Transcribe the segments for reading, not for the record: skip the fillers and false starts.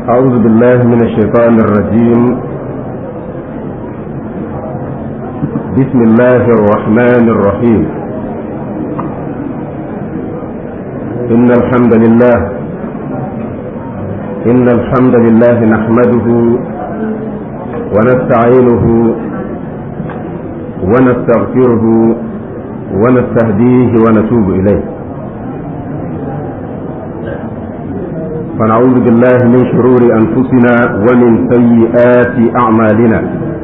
أعوذ بالله من الشيطان الرجيم. بسم الله الرحمن الرحيم. إن الحمد لله نحمده ونستعينه ونستغفره ونستهديه ونتوب إليه، فنعوذ بالله من شرور أنفسنا ومن سيئات أعمالنا.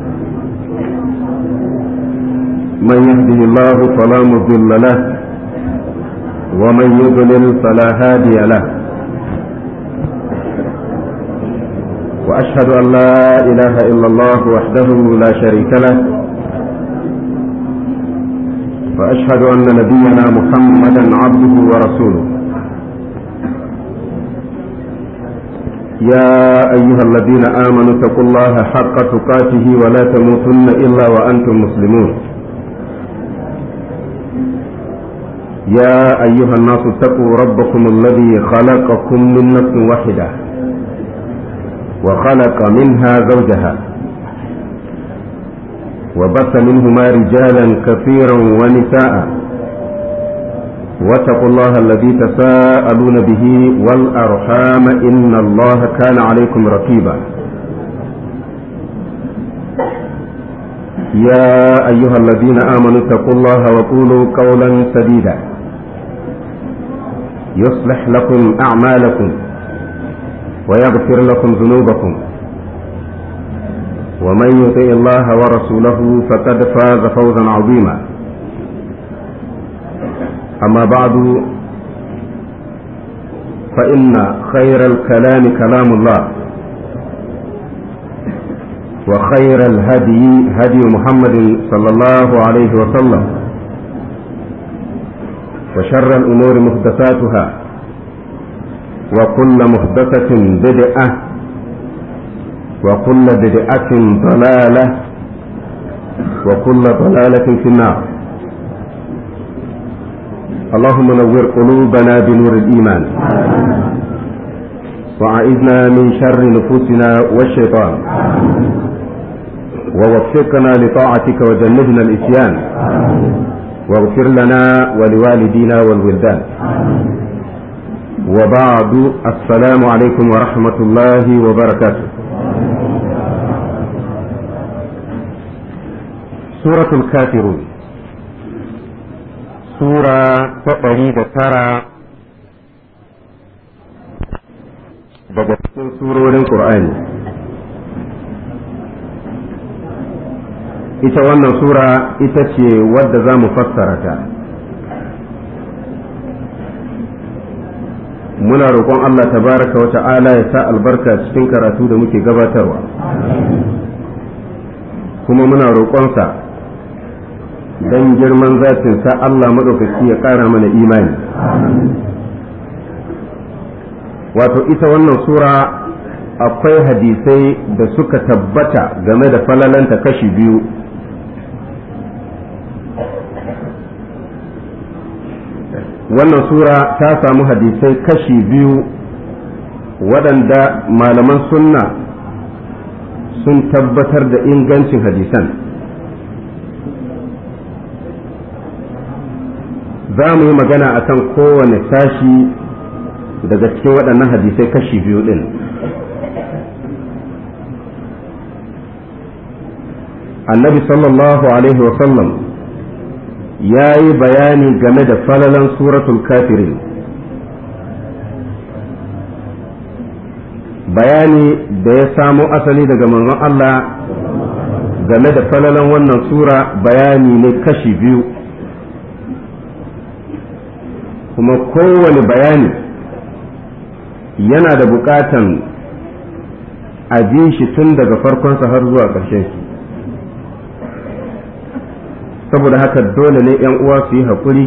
من يهده الله فلا مضل له ومن يضلل فلا هادي له، وأشهد أن لا إله إلا الله وحده لا شريك له، وأشهد أن نبينا محمدا عبده ورسوله. يا أيها الذين آمنوا اتقوا الله حق تقاته ولا تموتن إلا وأنتم مسلمون. يا أيها الناس اتقوا ربكم الذي خلقكم من نفس واحدة وخلق منها زوجها وبث منهما رجالا كثيرا ونساء، واتقوا الله الذي تساءلون به والأرحام إن الله كان عليكم رقيبا. يا أيها الذين آمنوا اتقوا الله وقولوا قولا سديدا يصلح لكم أعمالكم ويغفر لكم ذنوبكم، ومن يطع الله ورسوله فقد فاز فوزا عظيما. أما بعد، فإن خير الكلام كلام الله، وخير الهدي هدي محمد صلى الله عليه وسلم، وشر الأمور محدثاتها، وكل محدثة بدعة، وكل بدعة ضلالة، وكل ضلالة في النار. اللهم نور قلوبنا بنور الإيمان، وأعذنا من شر نفوسنا والشيطان، ووفقنا لطاعتك وجنبنا الإتيان، واغفر لنا ولوالدينا والولدان. وبعد، السلام عليكم ورحمة الله وبركاته. سورة الكافرون، سورة تقريب ترى daga cikin surorin Qur'ani. Ita wannan sura ita ce wadda za mu fassara ta. Muna roƙon Allah tabaraka wa ta'ala ya sa albarka cikin karatu da muke gabatarwa, kuma muna roƙonsa don girman zatinsa Allah maɗaukaki ya ƙara mana imani. Wato ita wannan sura akwai hadisai da suka tabbata game da falalanta kashi biyu. Wannan sura ta samu hadisai kashi biyu waɗanda malaman sunna sun tabbatar da ingancin hadisan. Za mu yi magana akan kowane sashi daga cikin waɗannan hadisai kashi biyu ɗin. Annabi sallallahu alaihi wasallam ya yi bayani game da falalan suratul kafirin, bayani da ya samo asali daga manzon Allah game da falalan wannan sura bayani ne kashi biyu, kuma kowane bayani yana da bukatan a ji shi tun daga farkonsa har zuwa ƙarshen shi. Saboda haka dole ne ‘yan uwa su yi haƙuri,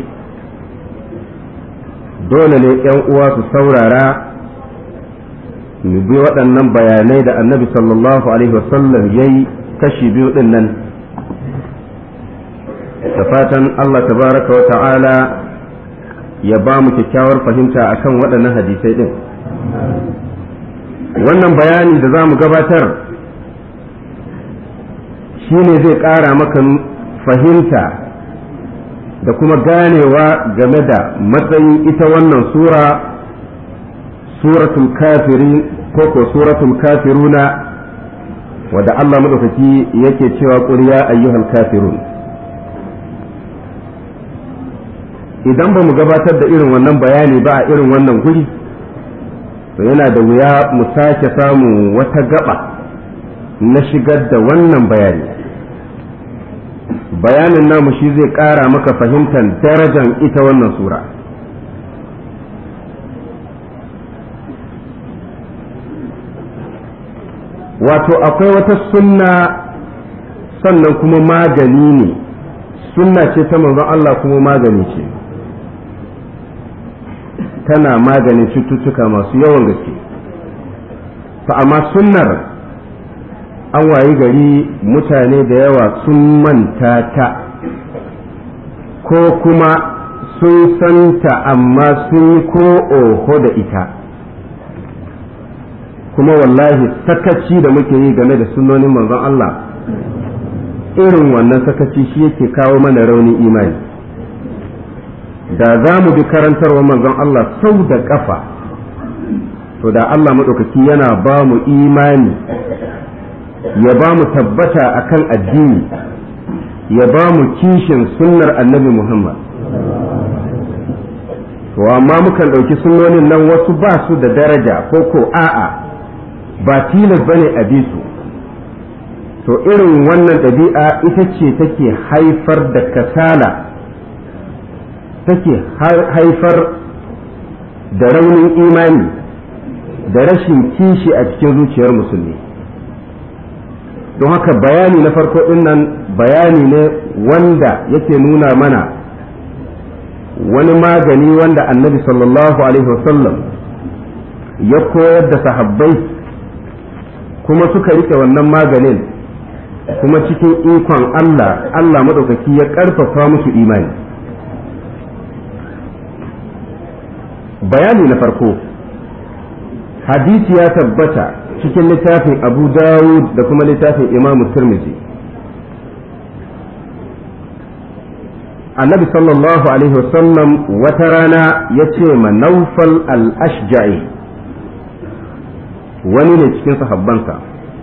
dole ne ‘yan uwa su saurara mu bi waɗannan bayanai da annabi sallallahu alaihi wasallam ya yi kashi biyu ɗin nan, da fatan Allah tabaraka wa ta'ala ya ba mu kyakkyawar fahimta akan waɗannan hadisai ɗin. wannan bayani da za mu gabatar shi ne zai ƙara maka fahimta da kuma ganewa game da matsayin ita wannan suratul kafirin ko suratul kafiruna wadda Allah madaukaki yake cewa qul ya ayyuhal kafirun. Idan ba mu gabatar da irin wannan bayani ba a irin wannan guri to yana da wuya mu sake samu wata gaba na shigar da wannan bayani. Bayanin namu shi zai ƙara maka fahimtar darajar ita wannan sura. Wato akwai wata sunna sannan kuma magani ne, sunna ce ta manzon Allah kuma magani ce, tana maganin cututtuka masu yawan gaske. Fa amma sunnar an wayi gari mutane da yawa sun manta ta ko kuma sun santa amma sun yi ko oho da ita, kuma wallahi sakaci da muke yi game da sunnonin manzon Allah irin wannan sakaci shi yake kawo mana raunin imani. Da za mu bi karantarwar manzon Allah sau da ƙafa to da Allah maɗaukaki yana ba mu imani, ya ba mu tabbata akan addini, ya ba mu kishin sunnar annabi Muhammad. To amma mukan ɗauki sunnonin nan wasu ba su da daraja ko a'a ba tilas bane a bi su. To irin wannan ɗabi'a ita ce take haifar da kasala, take haifar da raunin imani da rashin kishi a cikin zuciyar musulmi. Don haka bayani na farko nan bayani ne wanda yake nuna mana wani magani wanda annabi sallallahu alaihi wasallam ya koyar da sahabbai kuma suka rike wannan maganin, kuma cikin ikon Allah maɗaukaki ya ƙarfafa musu imani. Bayani na farko, hadisi ya tabbata cikin littafin Abu Dawud da kuma littafin Imam Tirmidhi. Annabi sallallahu alaihi wasallam wata rana ya ce ma Naufal al-Ashja'i, wani ne cikin sahabbansa,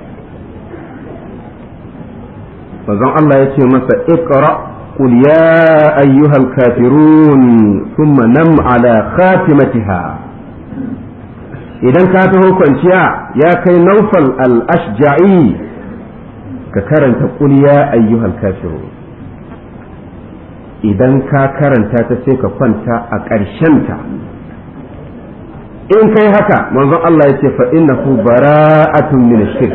manzon Allah ya ce masa iqra qul ya ayyuhal kafirun thumma nam ala khatimatiha. Idan ka taho kwanciya ya kai Naufal al-Ashja'i ka karanta qul ya ayyuhal kafirun. Idan ka karanta ta sai ka kwanta a ƙarshenta. In kai haka manzon Allah ya ce fa innahu bara'atun min shirk,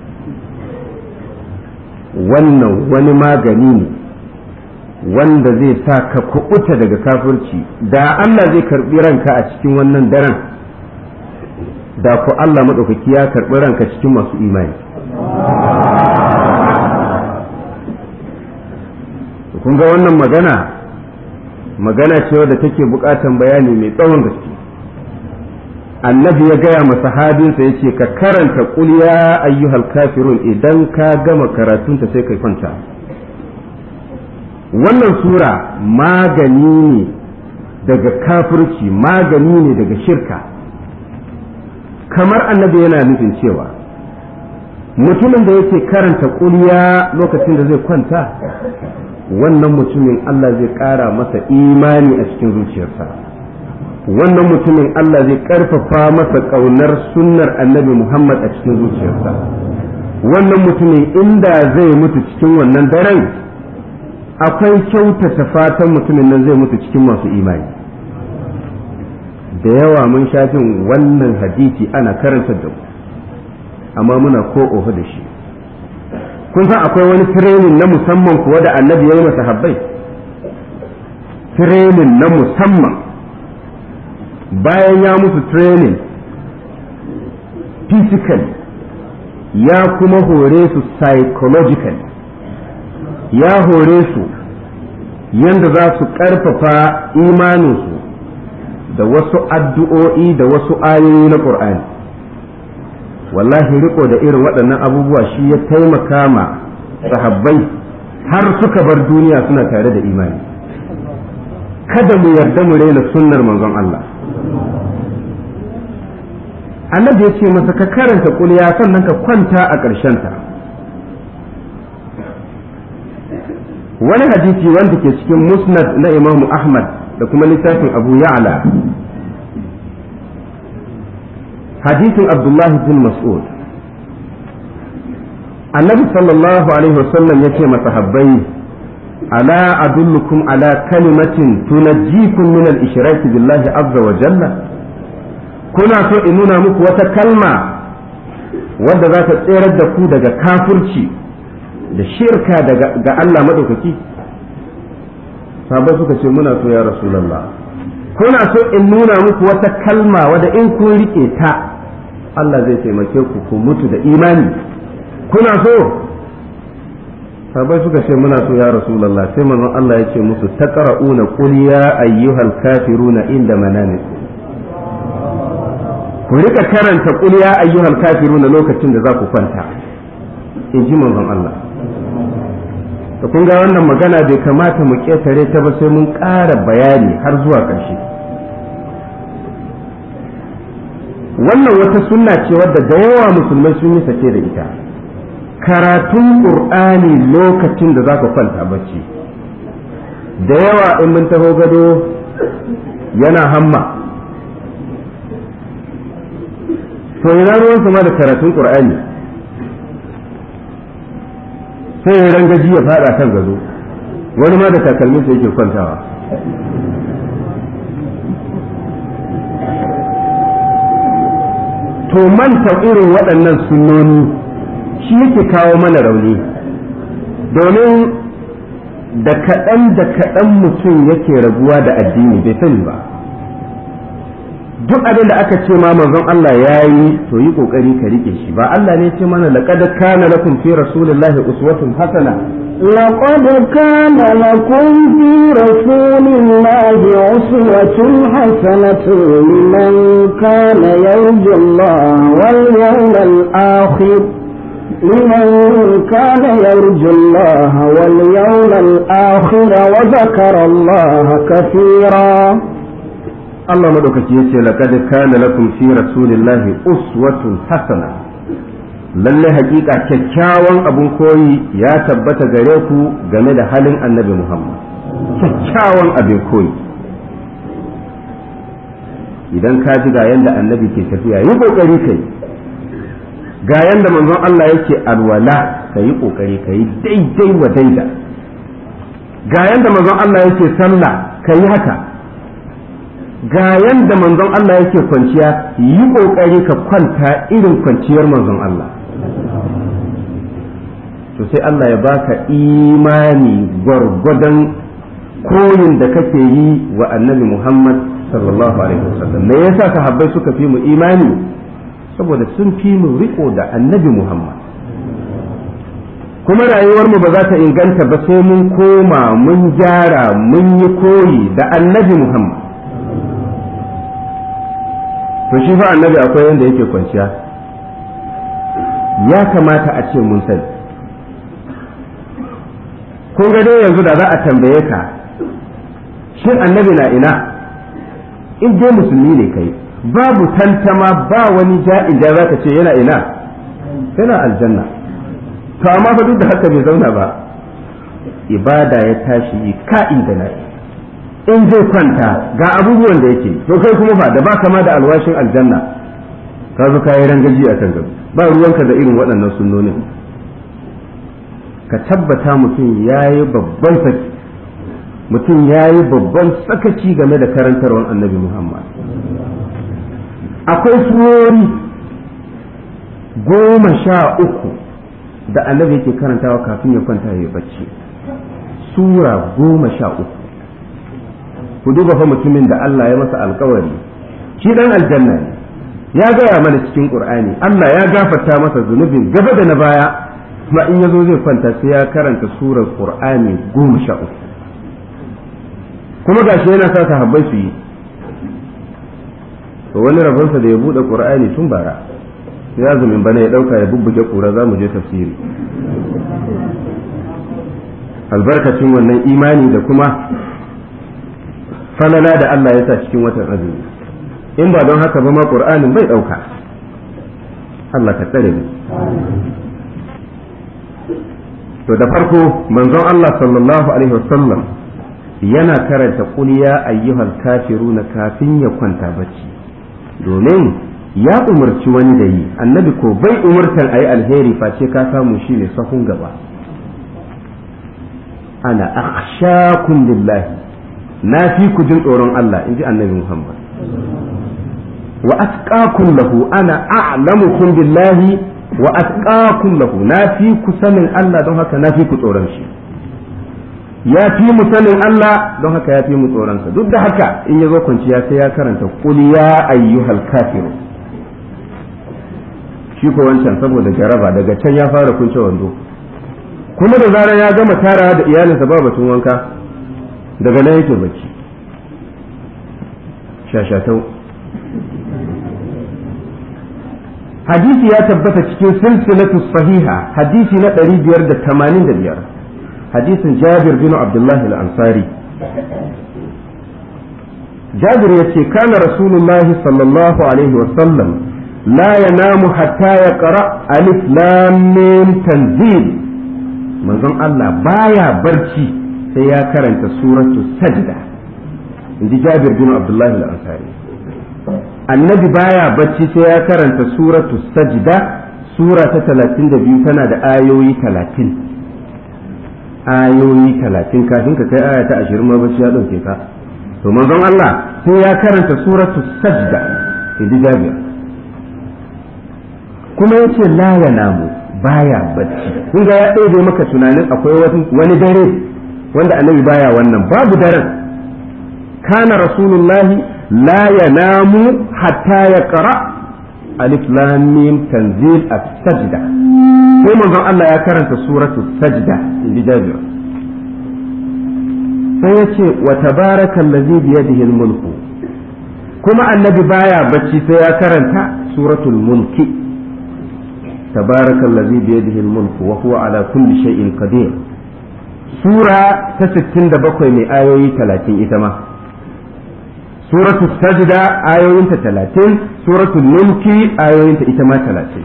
wannan wani magani ne wanda zai sa ka kuɓuta daga kafirci. Da Allah zai karɓi ranka a cikin wannan daren, da ku Allah maɗaukaki ya karɓi ranka cikin masu imani. Kun ga wannan magana ce wadda take buƙatan bayani mai tsawon gaske. Annabi ya gaya ma sahabinsa ya ce ka karanta qul ya ayyuhal kafirun, idan ka gama karatunta sai kai kwanta. Wannan sura magani ne daga kafirci, magani ne daga shirka. Kamar annabi yana nufin cewa mutumin da yake karanta qul ya lokacin da zai kwanta, wannan mutumin Allah zai ƙara masa imani a cikin zuciyarsa. Wannan mutumin Allah zai ƙarfafa masa ƙaunar sunnar annabi Muhammad a cikin zuciyarsa. Wannan mutumin inda zai mutu cikin wannan daren, akwai kyautata fatan mutumin nan zai mutu cikin masu imani. Da yawa mun sha jin wannan hadisi ana karanta da mu, amma muna ko oho da shi. Kun san akwai wani training na musamman kuwa da annabi ya yi masa habbai, training na musamman. Bayan ya musu training physical, ya kuma hore su psychological, ya hore su yanda za su ƙarfafa imaninsu da wasu addu'o'i da wasu ayoyi na ƙur'ani. wallahi riko da irin waɗannan abubuwa shi ya taimaka ma sahabbai har suka bar duniya suna tare da imani. Kada mu yarda mu raina sunnar manzon Allah. Annabi ya ce masa ka karanta kuliya sannan ka kwanta a ƙarshenta. Wani hadisi wanda ke cikin musnad na Imam Ahmad da kuma littafin Abu Ya'la, hadisin Abdullah bin Mas'ud, Annabi sallallahu alaihi wasallam ya ce masahabbai, ala adullukum ala kalimatin tunajjikum min al-ishraki billahi azza wa jalla, kuna so in nuna muku wata kalma wadda za ta tserar da ku daga kafirci da shirka ga Allah madaukaki? Sahabbai suka ce muna so ya Rasulullah. Kuna so in nuna muku wata kalma wadda in kun rike ta Allah zai taimake ku mutu da imani? Kuna so? Sahabbai suka ce muna so ya Rasulullah. Sai manzon Allah ya ce musu taqra'una qul ya ayyuhal kafiruna inda manamikum. Ku rika karanta qul ya ayyuhal kafiruna lokacin da za ku kwanta, in ji manzon Allah. To kun ga wannan magana bai kamata mu ketare ta ba, sai mun ƙara bayani har zuwa ƙarshe. Wannan wata sunna ce wadda da yawa musulmai sun yi sake da ita, karatun Qur'ani lokacin da za ka kwanta bacci. Da yawa in mun taho gado yana hamma, to ina ruwan sama da karatun Qur'ani, sai ya rangaji ya fada kan gado, wani ma da takalmin sa yake kwantawa. To manta irin waɗannan sunnoni shi yake kawo mana rauni, domin da kaɗan mutum yake rabuwa da addini bai sani ba. Duk abin da aka ce ma manzon Allah ya yi, to yi kokari ka rike shi. Ba Allah ne ce mana laqad kana lakum fi rasulillahi uswatun hasana, لقد كان لكم في رسول الله أسوة حسنة لمن كان يرجو الله واليوم الآخر وذكر الله كثيرا. Allah madaukaki yace laqad kana lakum fi rasulillahi uswatun hasana, lalle hakika kyakkyawan abun koyi ya tabbata gare ku game da halin annabi Muhammad. Kyakkyawan abin koyi, idan ka ji ga yanda annabi ke tafiya yi kokari kai, ga yanda manzon Allah yake alwala ka yi kokari kai daidai wa daida, ga yanda manzon Allah yake sallah ka yi haka, ga yanda manzon Allah yake kwanciya yi kokari ka kwanta irin kwanciyar manzon Allah. To sai Allah ya baka imani gwargwadon koyin da kake yi wa annabi Muhammad sallallahu alaihi wasallam. Me yasa sahabbai suka fi mu imani? Saboda sun fi mu riko da annabi Muhammad. Kuma rayuwar mu ba za ta inganta ba sai mun koma mun gyara mun yi koyi da annabi Muhammad. To shi fa annabi akwai yanda yake kwanciya, ya kamata a ce mun sani. Kun ga dai yanzu da za a tambaye ka, shin annabi na ina? In dai musulmi ne kai, babu tantama ba wani ja'in da za ka ce yana ina? Yana aljanna. To amma fa duk da haka bai zauna ba, ibada ya tashi yi ka'in da na'i. In zai kwanta ga abubuwan da yake, to kai kuma fa da ba kama da alwashin aljanna, ka zo ka yi rangaji a kan gaba, ba ruwanka da irin waɗannan sunnonin. Ka tabbata mutum ya yi babban saki, mutum ya yi babban sakaci game da karantarwar annabi Muhammad. Akwai surori 13 da annabi yake karantawa kafin ya kwanta ya bacci. Sura 13. Ku duba fa mutumin da Allah ya masa alkawari, shi dan aljanna ne, ya gaya mana cikin Qur'ani Allah ya gafarta masa zunubin gaba da na baya, kuma in yazo zai kwanta sai ya karanta surar Qur'ani 13. Kuma gashi yana sa sahabbai su yi. To wani rabonsa da ya bude Qur'ani tun bara, ya azumin bana ya dauka ya bubbuge kura za mu je tafsiri albarkacin wannan imani da kuma falala da Allah ya sa cikin watan azumi in ba don haka ba ma qur'anin bai dauka Allah ka tsare mu to da farko manzon Allah sallallahu alaihi wasallam yana karanta qul ya ayyuhal kafiruna kafin ya kwanta bacci domin ya umarci wani da yi annabi ko bai umurtan ayi alheri face ka samu shi ne sahun gaba ana akhshakum lillahi na fi ku jin tsoron Allah inji annabi Muhammad wa atqakum lahu ana a'lamukum billahi wa atqakum lahu na fi ku sanin Allah don haka na fi ku tsoron shi ya fi mu sanin Allah don haka ya fi mu tsoron sa duk da haka in ya zo kwanciya sai ya karanta qul ya ayyuhal kafirun shi ko wancan saboda jaraba daga can ya fara kunce wando kuma da zarar ya gama tarawa da iyalinsa ba batun wanka daga nan yake bacci shashatau hadisi ya tabbata cikin silsilatu sahiha hadisi na 585 hadisin Jabir bin Abdullah al-Ansari Jabir yace kana Rasulullahi sallallahu alaihi wa sallam la yanamu hatta yaqra alif lam mim tanzil manzon Allah baya barci sai ya karanta suratu sajda inji Jabir bin Abdullah al-Ansari annabi baya bacci sai ya karanta suratu sajda sura ta 32 tana da ayoyi 30 kafin ka kai aya ta 20 ma bacci ya dauke ka to manzon Allah sai ya karanta suratu sajda inji Jabir kuma yace la yanamu baya bacci kun ga ya ɗebe maka tunanin akwai wani dare wanda annabi baya wannan babu daren kana rasulullahi la yanamu hatta yaqra alif lam mim tanzil as-sajda sai manzon Allah ya karanta suratu sajda inji Jabir sai yace wa tabarakallazi bi yadihi al-mulku kuma annabi baya bacci sai ya karanta suratul mulki tabarakallazi bi yadihi al-mulku wa huwa ala kulli shay'in qadir sura ta 67 mai ayoyi 30 ita ma suratul sajda ayoyinta 30 suratul mulki ayoyinta ita ma 30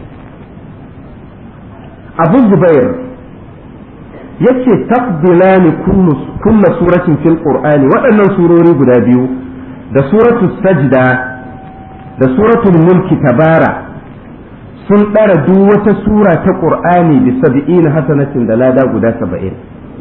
Abu Zubair yace taqbilani kullu suratin fil qur'ani waɗannan surori guda biyu da suratul sajda da suratul mulki tabara sun ɗara duk wata sura ta qur'ani bi 70 hasanatin da lada guda 70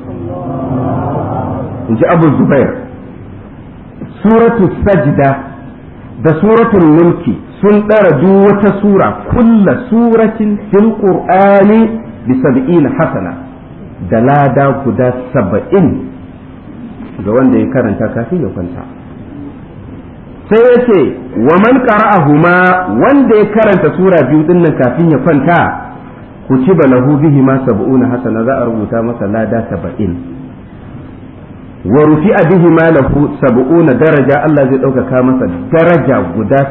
inji Abu Zubair suratul sajda da suratul mulki sun ɗara duk wata sura kulla suratin fil qur'ani bi 70 hasana da lada guda 70 ga wanda ya karanta kafin ya kwanta sai ya ce wa man qara'ahuma wanda ya karanta sura biyu din nan kafin ya kwanta kutiba lahu bihi ma 70 hasana za a rubuta masa lada 70 wa rufi'a bihi ma lahu 70 daraja Allah zai ɗaukaka masa daraja guda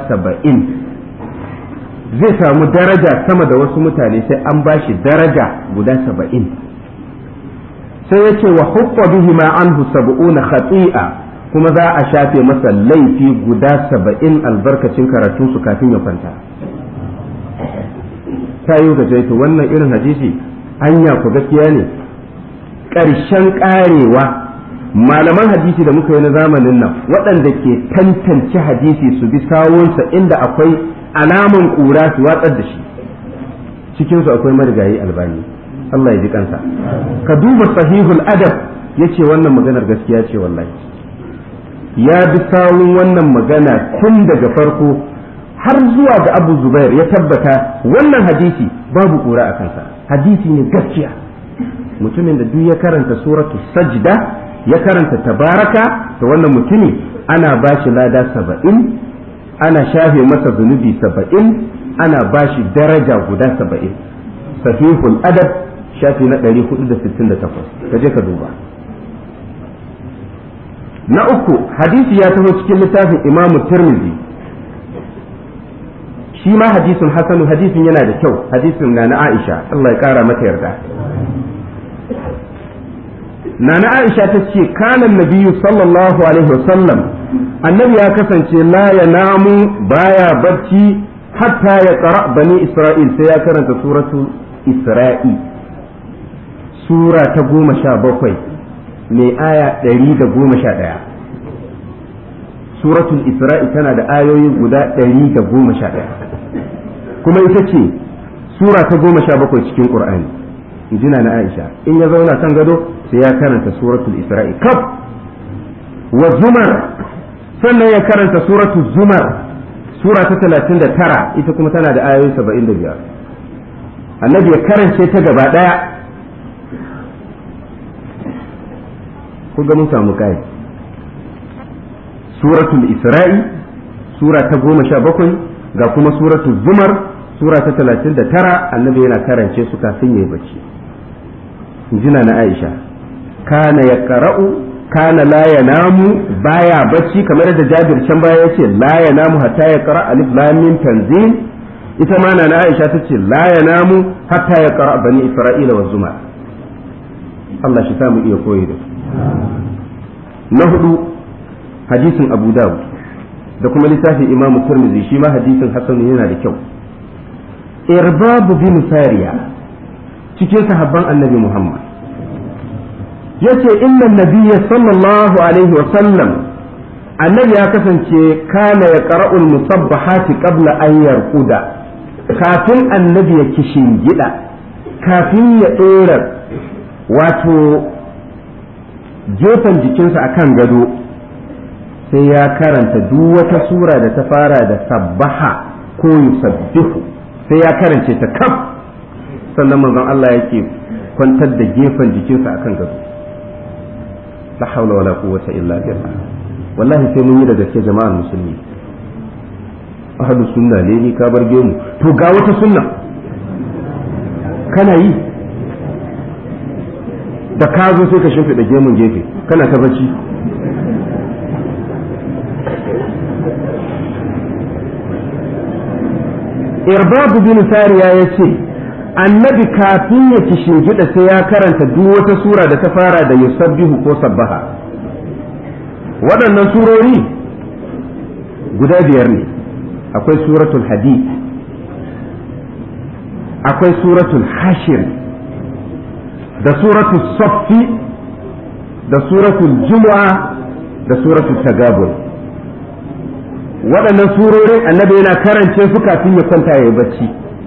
70 zai samu daraja sama da wasu mutane sai an bashi daraja guda 70 sai ya ce wa hukwa bihi ma anhu 70 khati'a kuma za a shafe masa laifi guda 70 albarkacin karatun su kafin ya kwanta ta yi ga jaito wannan irin hadisi anya ku gaskiya ne ƙarshen ƙarewa malaman hadisi da muka yi na zamanin nan waɗanda ke tantance hadisi su bi sawunsa inda akwai alaman ƙura su watsar da shi cikinsu akwai marigayi albani Allah ya ji kansa ka duba sahihul adab yace wannan maganar gaskiya ce wallahi ya bi sawun wannan magana tun daga farko har zuwa ga Abu Zubair ya tabbata wannan hadisi babu ƙura a kansa hadisi ne gaskiya mutumin da duk ya karanta suratu sajda ya karanta tabaraka to wannan mutumi ana ba shi lada 70 ana shafe masa zunubi 70 ana ba shi daraja guda 70 sahihul adab shafi na 468 kaje ka duba na uku hadisi ya taho cikin littafin Imam Tirmidhi shi ma hadisin hasanu, hadisin yana da kyau, hadisin na Aisha Allah ya kara mata yarda. Nana Aisha ta ce kana nabiyyu sallallahu alaihi wasallam annabi ya kasance la yanamu baya barci hatta ya qara bani Isra'il sai ya karanta suratul Isra'i sura ta 17 mai aya 111. suratul Isra'i tana da ayoyi guda 111 kuma ita ce sura ta 17 cikin Qur'ani. injina na Aisha in ya zauna kan gado sai ya karanta suratul Isra'i kaf wa zumar, sannan ya karanta suratul zumar sura ta 39 ita kuma tana da ayoyi 75. annabi ya karance ta gaba daya. ku ga mun samu kai suratul Isra'i sura ta 17 ga kuma suratul zumar sura ta 39 annabi yana karance su kafin yayi bacci. jina na Aisha kana ya qara'u kana la yanamu baya bacci kamar da Jabir can baya yace la yanamu hatta ya qara alif lam mim tanzil, ita ma na Aisha tace la yanamu hatta ya qara bani Isra'ila wa zumar. Allah shi samu iya koyi da na hudu hadisin Abu Dawud da kuma littafin Imam Tirmidhi shi ma hadisin hasan yana da kyau. Irbab bin Sariya cikin sahabban annabi Muhammad yace inna nabiyya sallallahu alaihi wa sallam annabi ya kasance kana ya qara'ul musabbahati qabla an yarquda, kafin annabi ya kishingida, kafin ya dora wato gefen jikinsa akan gado sai ya karanta duk wata sura da ta fara da sabbaha ko yusabbihu sai ya karance ta kaf, sannan manzon Allah yake kwantar da gefen jikinsa akan gado. la haula wala quwwata illa billah. wallahi sai mun yi da gaske jama'ar musulmi. ahlus sunna ne ni ka bar gemu, to ga wata sunna kana yi da ka zo sai ka shimfiɗa gemun gefe kana ta bacci. Irbab bin Sariya ya ce annabi kafin ya kishingida sai ya karanta duk wata sura da ta fara da yusabbihu ko sabbaha. waɗannan surori guda biyar ne, akwai suratul hadid, akwai suratul hashir, da suratul saffi, da suratul jumu'a, da suratul tagabun. waɗannan surorin annabi yana karance su kafin ya kwanta ya yi bacci.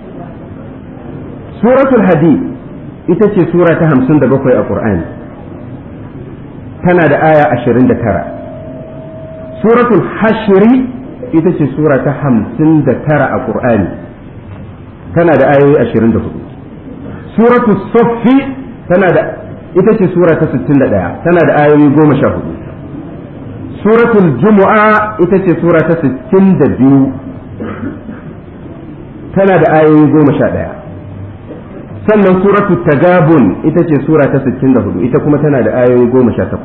suratul hadid ita ce sura ta 57 a Qur'ani, tana da aya 29. suratul hashri ita ce sura ta 59 a Qur'ani, tana da ayoyi 24. suratul saffi ita ce sura ta 61, tana da ayoyi 14. suratul jumu'a ita ce sura ta 62, tana da ayoyi 11. sannan suratul tagabun ita ce sura ta 64, ita kuma tana da ayoyi 18.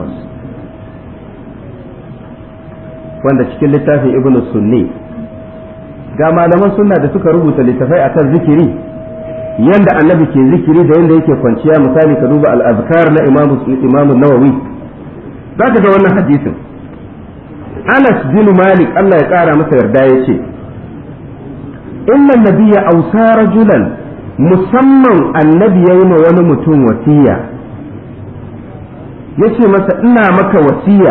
wanda cikin littafin Ibn Sunni ga malaman sunna da suka rubuta littafai akan zikiri, yanda annabi ke zikiri da yanda yake kwanciya. misali ka duba al-azkar na Imam Nawawi, zaka ga wannan hadisin. Anas bin Malik Allah ya kara masa yarda yace inna nabiyya awsa rajulan, musamman annabi yayi ma wani mutum wasiya, yace masa ina maka wasiya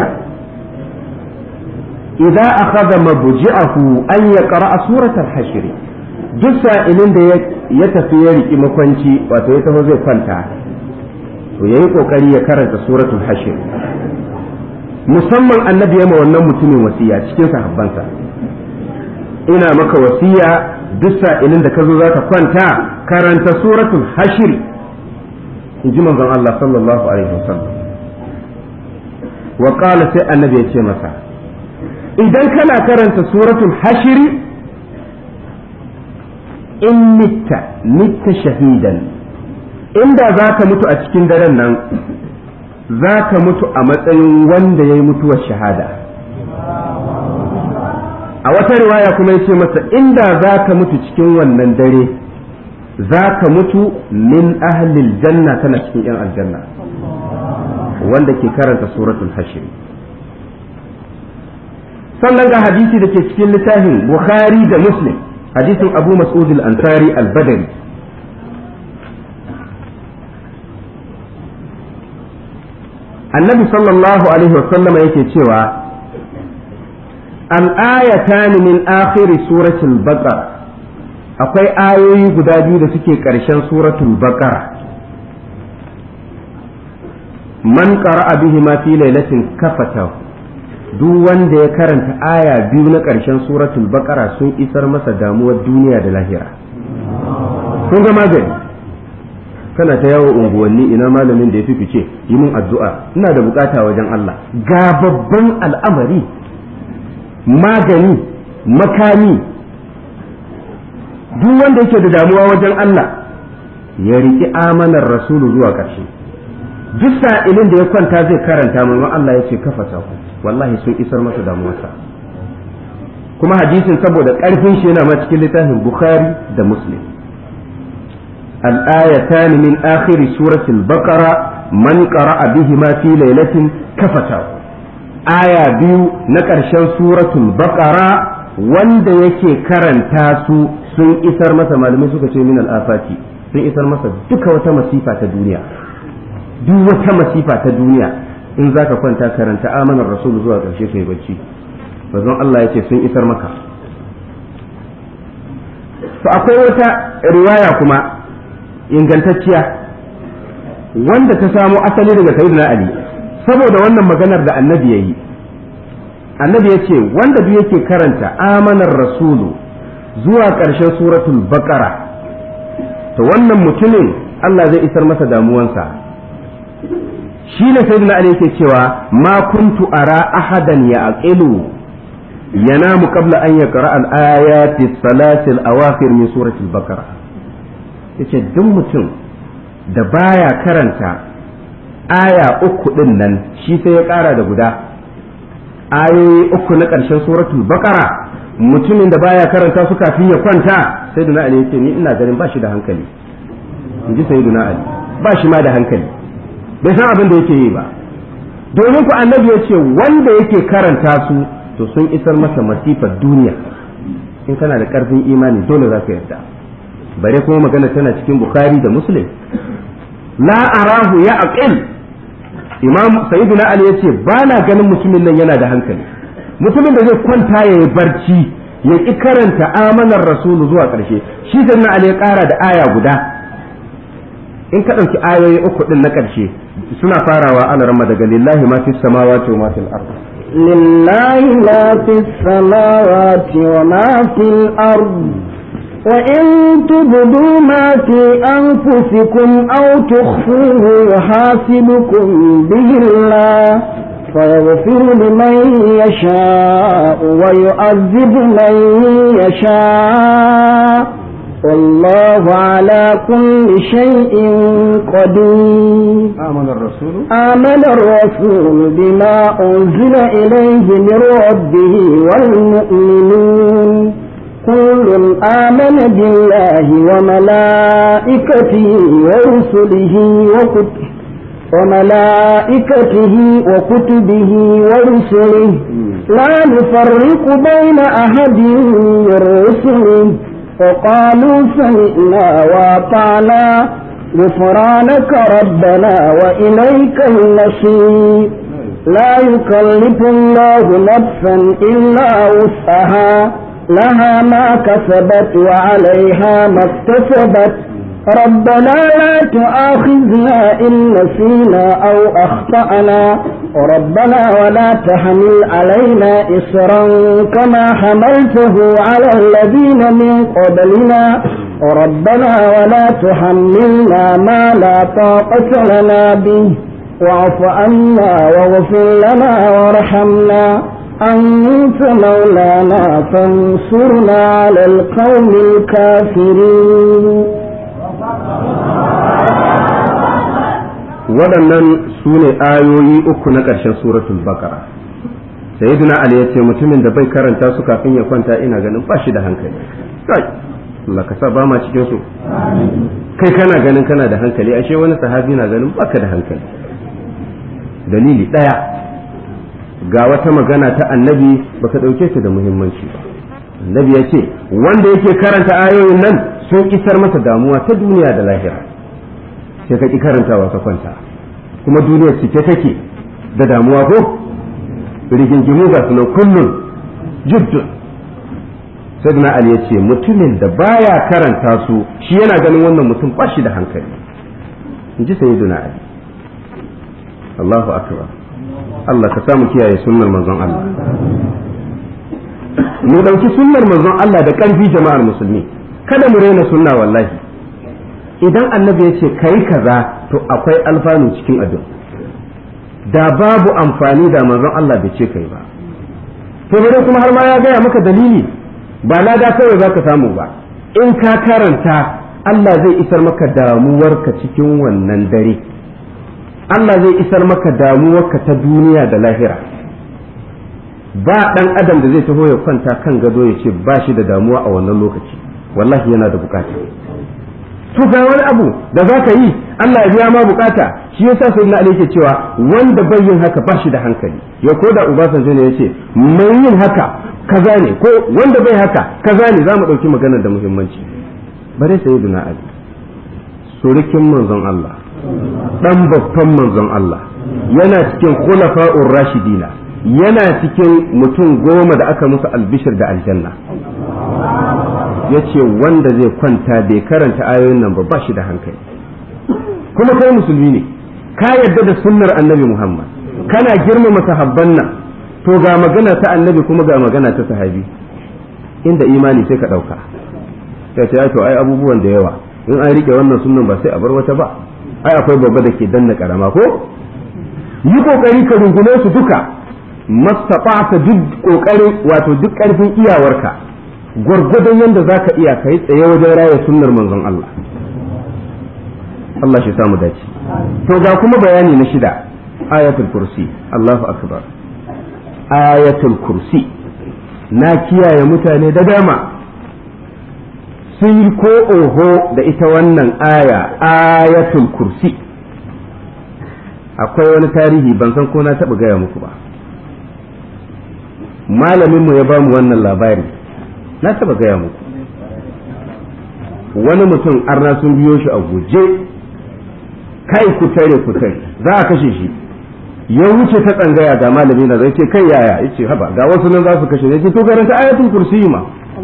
idza akhadha mabji'ahu an yaqra suratul hashr, duk sa'ilin da ya tafi ya riki makwanci wato ya taho zai kwanta to yayi kokari ya karanta suratul hashr. musamman annabi ya ma wannan mutumin wasiya cikin sahabbansa, ina maka wasiya duk sa'ilin da ka zo za ka kwanta karanta suratul hashir, in ji manzon Allah sallallahu alaihi wasallam. wa qala sai annabi ya ce masa idan kana karanta suratul hashir in mitta shahidan, inda za ka mutu a cikin daren nan za ka mutu a matsayin wanda ya yi mutuwar shahada. a wata riwaya kuma ya ce masa inda za ka mutu cikin wannan dare za ka mutu min ahlil janna kana cikin 'yan aljanna wanda ke karanta suratul hashr. sannan ga hadisi da ke cikin littafin Bukhari da Muslim, hadisin Abu Mas'ud al-Ansari al-Badri, annabi sallallahu alaihi wasallam yake cewa al-ayatan min akhir suratul baqara, akwai ayoyi guda biyu da suke ƙarshen suratul baqara, man qara'a bihima fi lailatin kafatahu, duk wanda ya karanta aya biyu na ƙarshen suratul baqara sun isar masa damuwar duniya da lahira. kun ga magani, kana ta yawo unguwanni ina malamin da ya fice yi min addu'a ina da bukata wajen Allah, ga babban al'amari, magani, makami. duk wanda yake da damuwa wajen Allah ya riƙi amanar rasulu zuwa ƙarshe. duk sa'ilin da ya kwanta zai karanta manzon Allah ya ce kafata ku, wallahi sun isar masa damuwarsa. kuma hadisin saboda ƙarfin shi yana ma cikin littafin Bukhari da Muslim. al-ayatan min akhir surati al-baqara man qara'a bihima fi lailatin kafata, aya biyu na ƙarshen suratul baqara wanda yake karanta su sun isar masa, malamai suka ce min al-afati, sun isar masa duka wata masifa ta duniya. duk wata masifa ta duniya in zaka kwanta karanta amanar rasul zuwa ƙarshe kai bacci, bazan Allah ya ce sun isar maka. to akwai wata riwaya kuma ingantacciya wanda ta samo asali daga sayyidina Ali, saboda wannan maganar da annabi yayi. annabi ya ce wanda duk yake karanta amanar rasulu zuwa ƙarshen suratul baqara, to wannan mutumin Allah zai isar masa damuwansa. shi ne sayyidina Ali yake cewa ma kuntu ara ahadan ya aqilu yanamu qabla an yaqra al-ayati as-salati al-awakhir min surati al-baqara. yace duk mutum da baya karanta aya uku din nan, shi sai ya ƙara da guda ayoyi uku na ƙarshen suratul baqara, mutumin da baya karanta su kafin ya kwanta, sayyidina Ali yace ni ina ganin ba shi da hankali. inji sayyidina Ali, ba shi ma da hankali, bai san abin da yake yi ba. domin ku annabi ya ce wanda yake karanta su to sun isar masa masifar duniya. in kana da karfin imani dole za ka yarda. bare kuma magana tana cikin Bukhari da Muslim. la arahu ya aqil, imam sayyidina Ali ya ce ba na ganin mutumin nan yana da hankali, mutumin da zai kwanta ya yi barci ya ki karanta amanar rasulu zuwa ƙarshe. shi sayyidina Ali ya ƙara da aya guda. in ka ɗauki ayoyi uku ɗin na ƙarshe suna farawa ana rama daga lillahi ma fi samawati wa ma fil ard. lillahi ma fi samawati wa ma fil ard wa in tubdu ma fi anfusikum aw tukhfuhu yuhasibukum bihi Allah فيغفر لمن يشاء ويعذب من يشاء والله على كل شيء قدير. آمن الرسول بما أنزل إليه من ربه والمؤمنون كل آمن بالله وملائكته وكتبه ورسله لا نفرق بين أحد من رسله وقالوا سمعنا وأطعنا غفرانك ربنا وإليك المصير. لا يكلف الله نفسا إلا وسعها لها ما كسبت وعليها ما اكتسبت ربنا لا تؤاخذنا إن نسينا أو أخطأنا ربنا ولا تحمل علينا إصرا كما حملته على الذين من قبلنا ربنا ولا تحملنا ما لا طاقة لنا به واعف عنا واغفر لنا وارحمنا أنت مولانا فانصرنا على القوم الكافرين. waɗannan su ne ayoyi uku na ƙarshen suratul baqara. sayyiduna ali yace mutumin da bai karanta su kafin ya kwanta ina ganin ba shi da hankali kai Allah ka sa ba ma cikin su kai kana ganin kana da hankali ashe wani sahabi na ganin baka da hankali dalili daya ga wata magana ta annabi baka dauke ta da muhimmanci ba annabi ya ce wanda yake karanta ayoyin nan sun isar masa damuwa ta duniya da lahira sai ka ki karantawa ka kwanta kuma duniyar cike take da damuwa ko rigingimu ga sunan kullum jiddun sayyidina ali ya ce mutumin da baya karanta su shi yana ganin wannan mutum ba shi da hankali in ji sayyidina ali Allahu akbar Allah ka samu kiyaye sunnar manzon Allah mu dauki sunnar manzon Allah da karfi jama'ar musulmi kada mu rena sunna wallahi idan annabi ya ce kai kaza to akwai alfanu cikin abin da babu amfani da manzon Allah bai ce kai ba to bare kuma har ma ya gaya maka dalili ba lada kawai zaka samu ba in ka karanta Allah zai isar maka damuwarka cikin wannan dare Allah zai isar maka damuwarka ta duniya da lahira ba dan adam da zai taho ya kwanta kan gado ya ce ba shi da damuwa a wannan lokaci wallahi yana da bukata to ga wani abu da za ka yi Allah ya biya ma bukata shi yasa sai na yake cewa wanda bai yin haka ba shi da hankali ya koda Ubasanjo ne yace mai yin haka kaza ne ko wanda bai haka kaza ne zamu dauki maganar da muhimmanci bare sayyiduna Ali surukin manzon Allah dan babban manzon Allah yana cikin khulafa'ur rashidina yana cikin mutum 10 da aka musu albishir da aljanna yace wanda zai kwanta bai karanta ayoyin nan ba shi da hankali kuma kai musulmi ne ka yarda da sunnar annabi Muhammad kana girmama sahabban nan to ga magana ta annabi kuma ga magana ta sahabi inda imani sai ka dauka sai ce to ai abubuwan da yawa in an rike wannan sunnan ba sai a bar wata ba ai akwai babba da ke danna karama ko yi kokari ka rungume su duka mastata duk kokarin wato duk karfin iyawarka gwargwadon yadda za ka iya kai tsaye wajen raya sunnar manzon Allah Allah shi samu dace to ga kuma bayani na 6 ayatul kursi Allahu akbar ayatul kursi na kiyaye mutane da dama sun yi ko oho da ita wannan aya ayatul kursi akwai wani tarihi ban san ko na taɓa gaya muku ba malaminmu ya ba mu wannan labari na taba gaya muku wani mutum arna sun biyo shi a guje kai ku tare za a kashe shi ya wuce ta tsangaya ga malami na zai ce kai yaya yace haba ga wasu nan za su kashe ne to garanta ayatul kursi ma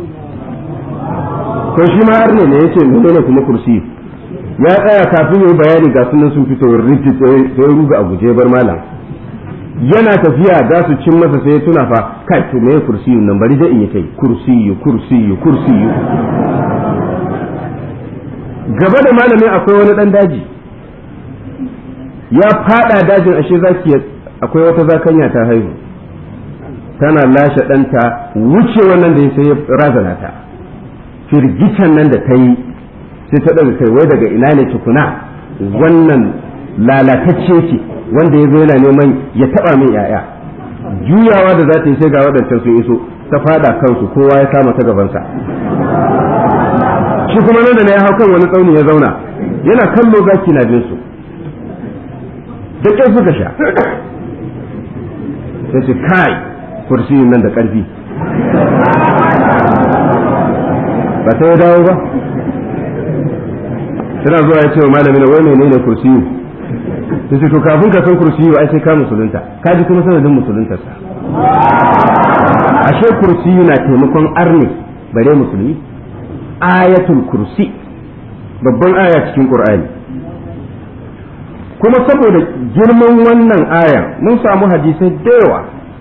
to shi ma arne ne yace ne kuma kursi ya tsaya kafin yayi bayani ga sunan sun fito rinti sai ruga a guje bar malam yana tafiya za su cin masa sai tuna fa kai to me kursiyu nan bari da in yi kai kursiyu gaba da malamin akwai wani dan daji ya fada dajin ashe zaki akwai wata zakanya ta haihu tana lashe danta wuce wannan da ya sai razana ta firgitan nan da ta yi sai ta daga kai wai daga ina ne tukuna wannan lalatacce ce wanda ya zo yana neman ya taba min yaya juyawa da za ta yi sai ga waɗancan sun iso ta fada kansu kowa ya kama ta gabansa shi kuma nan da na ya hau kan wani tsauni ya zauna yana kallo zaki na bin su da ƙyar suka sha sai ce kai kursiyin nan da ƙarfi ba sai ya dawo ba tana zuwa ya ce wa malami na wai menene kursiyu sai ce to kafin ka san kursiyu ai sai ka musulunta ka ji kuma sanadin musuluntarsa ashe kursiyu na taimakon arni bare musulmi ayatul kursi babban aya cikin qur'ani kuma saboda girman wannan aya mun samu hadisai da yawa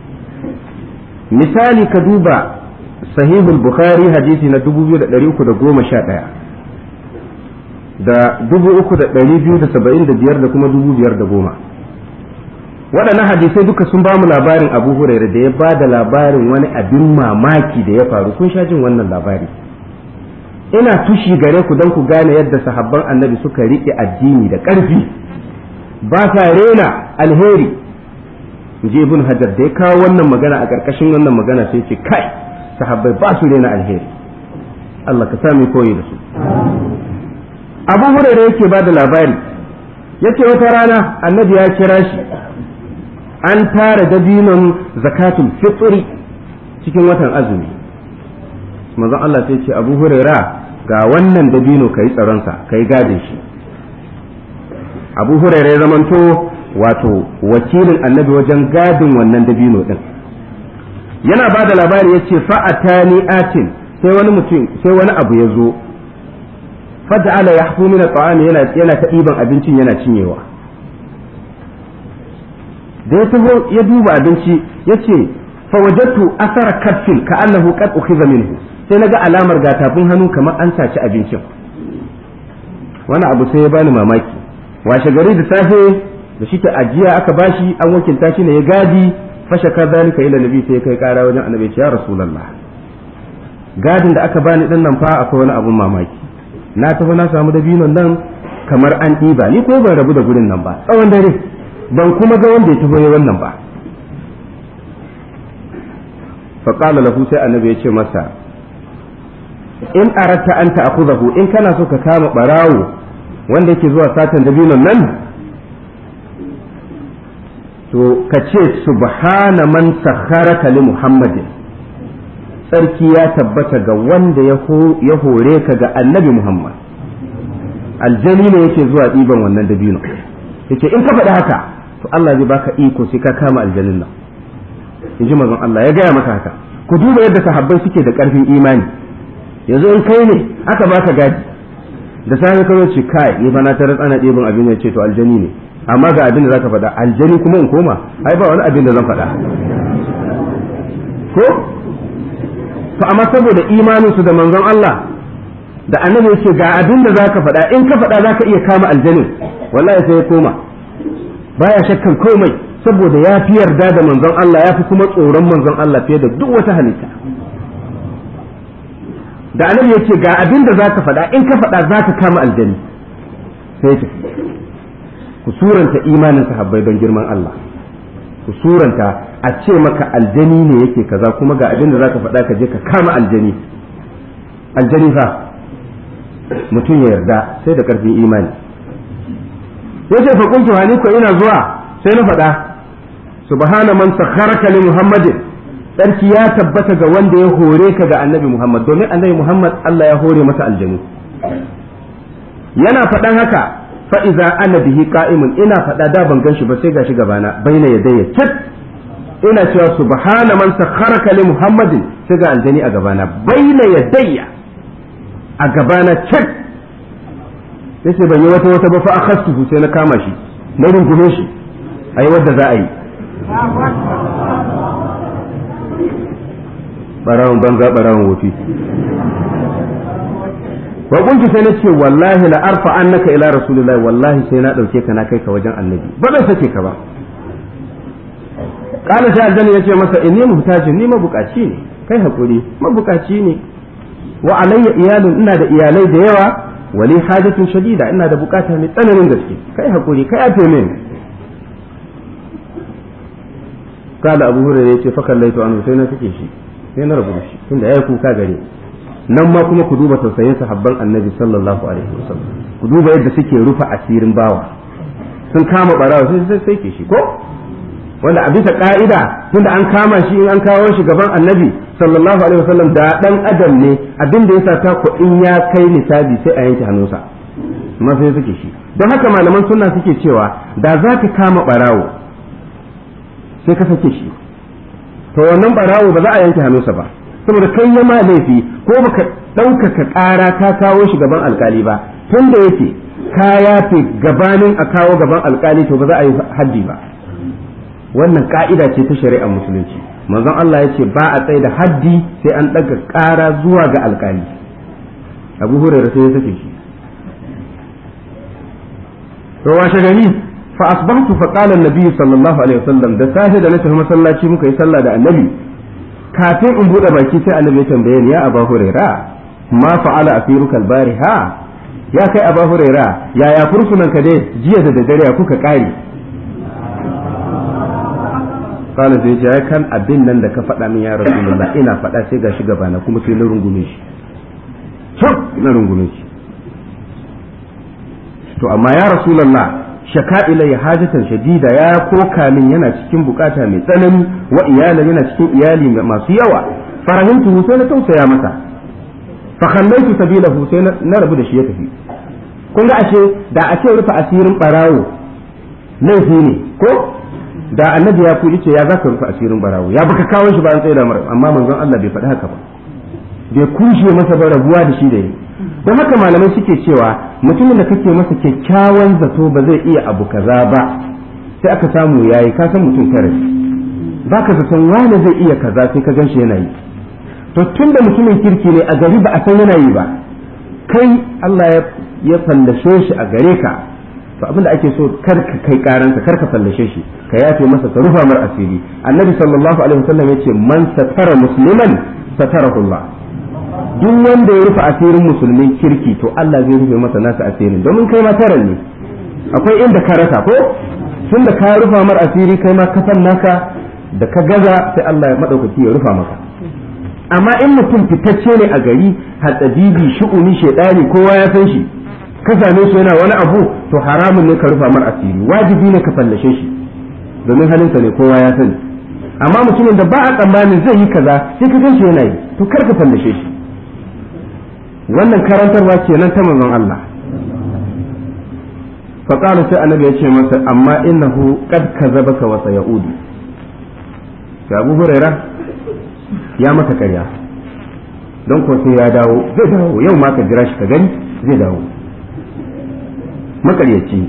misali ka duba sahihul bukhari hadisi na 2311 da 3275 da kuma 5010 waɗannan hadisai duka sun ba mu labarin abu hurairah da ya ba da labarin wani abin mamaki da ya faru kun sha jin wannan labari ina tushi gare ku don ku gane yadda sahabban annabi suka riƙe addini da ƙarfi ba sa rena alheri inji ibn hajar da ya kawo wannan magana a ƙarƙashin wannan magana sai ce kai sahabbai ba su rena alheri Allah ka sami koyi da su Abu Hurairah yake ba da labari yace wata rana annabi ya kira shi an tara dabinon zakatul fitri cikin watan azumi manzon Allah sai ce Abu Hurairah ga wannan dabino kai tsaron sa kai gadin shi Abu Hurairah ya zamanto wato wakilin annabi wajen gadin wannan dabino din yana ba da labari yace fa'atani atin sai wani abu ya zo faja'ala yahfu min at-ta'am yana ta ɗiban abincin yana cinyewa da ya taho ya duba abinci yace fa wajadtu athara kaffin ka'annahu qad ukhiza minhu sai naga alamar ga tafin hannu kamar an saci abincin wani abu sai ya bani mamaki washe gari da safe da shi ta ajiya aka bashi an wakilta shi ne ya gadi fashaka zalika ila nabi sai kai kara wajen annabi ya rasulullah gadin da aka bani din nan fa akwai wani abun mamaki na tafi na samu dabinon nan kamar an ɗiba ni ko ban rabu da gurin nan ba tsawon dare ban kuma ga wanda ya tafi wannan ba fa qala lahu sai annabi ya ce masa in aratta an ta'khudhahu in kana so ka kama barawo wanda yake zuwa satan dabinon nan to ka ce subhana man sakharaka li muhammadin sarki ya tabbata ga wanda ya hore ka ga annabi muhammad aljani ne yake zuwa ɗiban wannan dabino yace in ka faɗi haka to Allah zai baka iko sai ka kama aljanin nan in ji manzon Allah ya gaya maka haka ku duba yadda sahabbai suke da ƙarfin imani yanzu in kai ne aka baka gadi da sai ka ce kai ni fa na tarar ana ɗiban abin ya ce to aljani ne amma ga abin da zaka faɗa aljani kuma in koma ai ba wani abin da zan faɗa ko to amma saboda imanin su da manzon Allah da annabi yake ga abin da zaka faɗa in ka faɗa zaka iya kama aljanin wallahi sai ya koma baya shakkan komai saboda ya fi yarda da manzon Allah ya fi kuma tsoron manzon Allah fiye da duk wata halitta da annabi yake ga abin da zaka faɗa in ka faɗa zaka kama aljani sai ta ku suranta imanin sahabbai don girman Allah ku suranta a ce maka aljani ne yake kaza kuma ga abin da zaka faɗa ka je ka kama aljani fa mutum ya yarda sai da ƙarfin imani yace fa kuntu hani ko ina zuwa sai na faɗa subhana man sakharaka li muhammadin sarki ya tabbata ga wanda ya hore ka ga annabi muhammad domin annabi muhammad Allah ya hore masa aljanu yana faɗan haka fa iza ana bihi qa'imun ina faɗa da ban ganshi ba sai gashi gabana baina yadayya tat ina cewa subhana man sakharaka li muhammadin sai ga aljani a gabana baina yadayya a gabana tat sai ban yi wata ba fa akhastuhu sai na kama shi na rungume shi ai wadda za a yi barawon banza barawon wofi wa kunki sai nace wallahi la arfa annaka ila rasulillahi wallahi sai na dauke ka na kai ka wajen annabi ba zan sake ka ba kana sai aljanna yace masa inni muhtajin ni mabukaci ne kai hakuri mabukaci ne wa alayya iyalun ina da iyalai da yawa wali hajatun shadida ina da bukata mai tsananin gaske kai hakuri kai afe min kala abu hurairah yace fa kallaitu an sai na sake shi sai na rabu shi tunda yayi kuka gare nan ma kuma ku duba tausayin sahabban annabi sallallahu alaihi wasallam ku duba yadda suke rufa asirin bawa sun kama barawa sai ke shi ko wanda a bisa ka'ida tunda an kama shi in an kawo shi gaban annabi sallallahu alaihi wasallam da dan adam ne abin da yasa ta ko in ya kai nisabi sai a yanke hannunsa amma sai suke shi don haka malaman sunna suke cewa da za ka kama barawo sai ka sake shi to wannan barawo ba za a yanke hannunsa ba saboda kai ya ma laifi ko baka ɗaukaka ƙara ka kawo shi gaban alkali ba tun da yake ka yafe gabanin a kawo gaban alkali to ba za a yi haddi ba wannan ka'ida ce ta shari'ar musulunci manzon Allah ya ce ba a tsaye da haddi sai an ɗaga ƙara zuwa ga alkali abu hurairah sai ya sake shi to washe gani fa asbahtu fa qala an-nabi sallallahu alaihi wasallam da safe da na tafi masallaci muka yi sallah da annabi kafin in bude baki sai annabi ya tambaye ni ya Abu Huraira ma fa'ala asiruka al-bariha ya kai Abu Huraira yaya fursunan ka dai jiya da daddare kuka kare kana sai ya kan abin nan da ka faɗa min ya rasulullah ina faɗa sai gashi gabana kuma sai na rungume shi na rungume shi to amma ya rasulullah shaka ilayya hajatan shadida ya koka min yana cikin bukata mai tsanani wa iyalan yana cikin iyali masu yawa farahintu sai na tausaya masa fa khallaitu sabilahu sai na rabu da shi ya tafi kun ga ashe da ake rufe asirin barawo laifi ne ko da annabi ya kuɗi ce ya zaka rufe asirin barawo ya baka kawo shi bayan tsaye da mara amma manzon Allah bai faɗi haka ba bai kushe masa ba rabuwa da shi da yi don haka malamai suke cewa mutumin da kake masa kyakkyawan zato ba zai iya abu kaza ba sai aka samu yayi ka san mutum kare baka zaton wani zai iya kaza sai ka ganshi yana yi to tunda mutumin kirki ne a gari ba a san yana yi ba kai Allah ya fallashe shi a gare ka to abinda ake so kar ka kai karansa kar ka fallashe shi ka yafe masa ka rufa mar asiri annabi sallallahu alaihi wasallam yace man satara musliman satarahu Allah duk wanda ya rufe asirin musulmin kirki to Allah zai rufe masa nasa asirin domin kai ma taran ne akwai inda ka rasa ko tun da ka rufa mar asiri kai ma kafan naka da ka gaza sai Allah ya madaukaki ya rufa maka amma in mutum fitacce ne a gari hatsabibi shu'uni shedani kowa ya san shi ka same shi yana wani abu to haramun ne ka rufa mar asiri wajibi ne ka fallashe shi domin halinsa ne kowa ya sani amma mutumin da ba a tsammanin zai yi kaza sai ka san shi yana yi to kar ka fallashe shi wannan karantarwa kenan ta manzon Allah fa qala sai annabi ya ce masa amma innahu qad kazabaka wa sayaudu sai Abu Huraira ya maka ƙarya don ko sai ya dawo zai dawo yau ma ka jira shi ka gani zai dawo makaryaci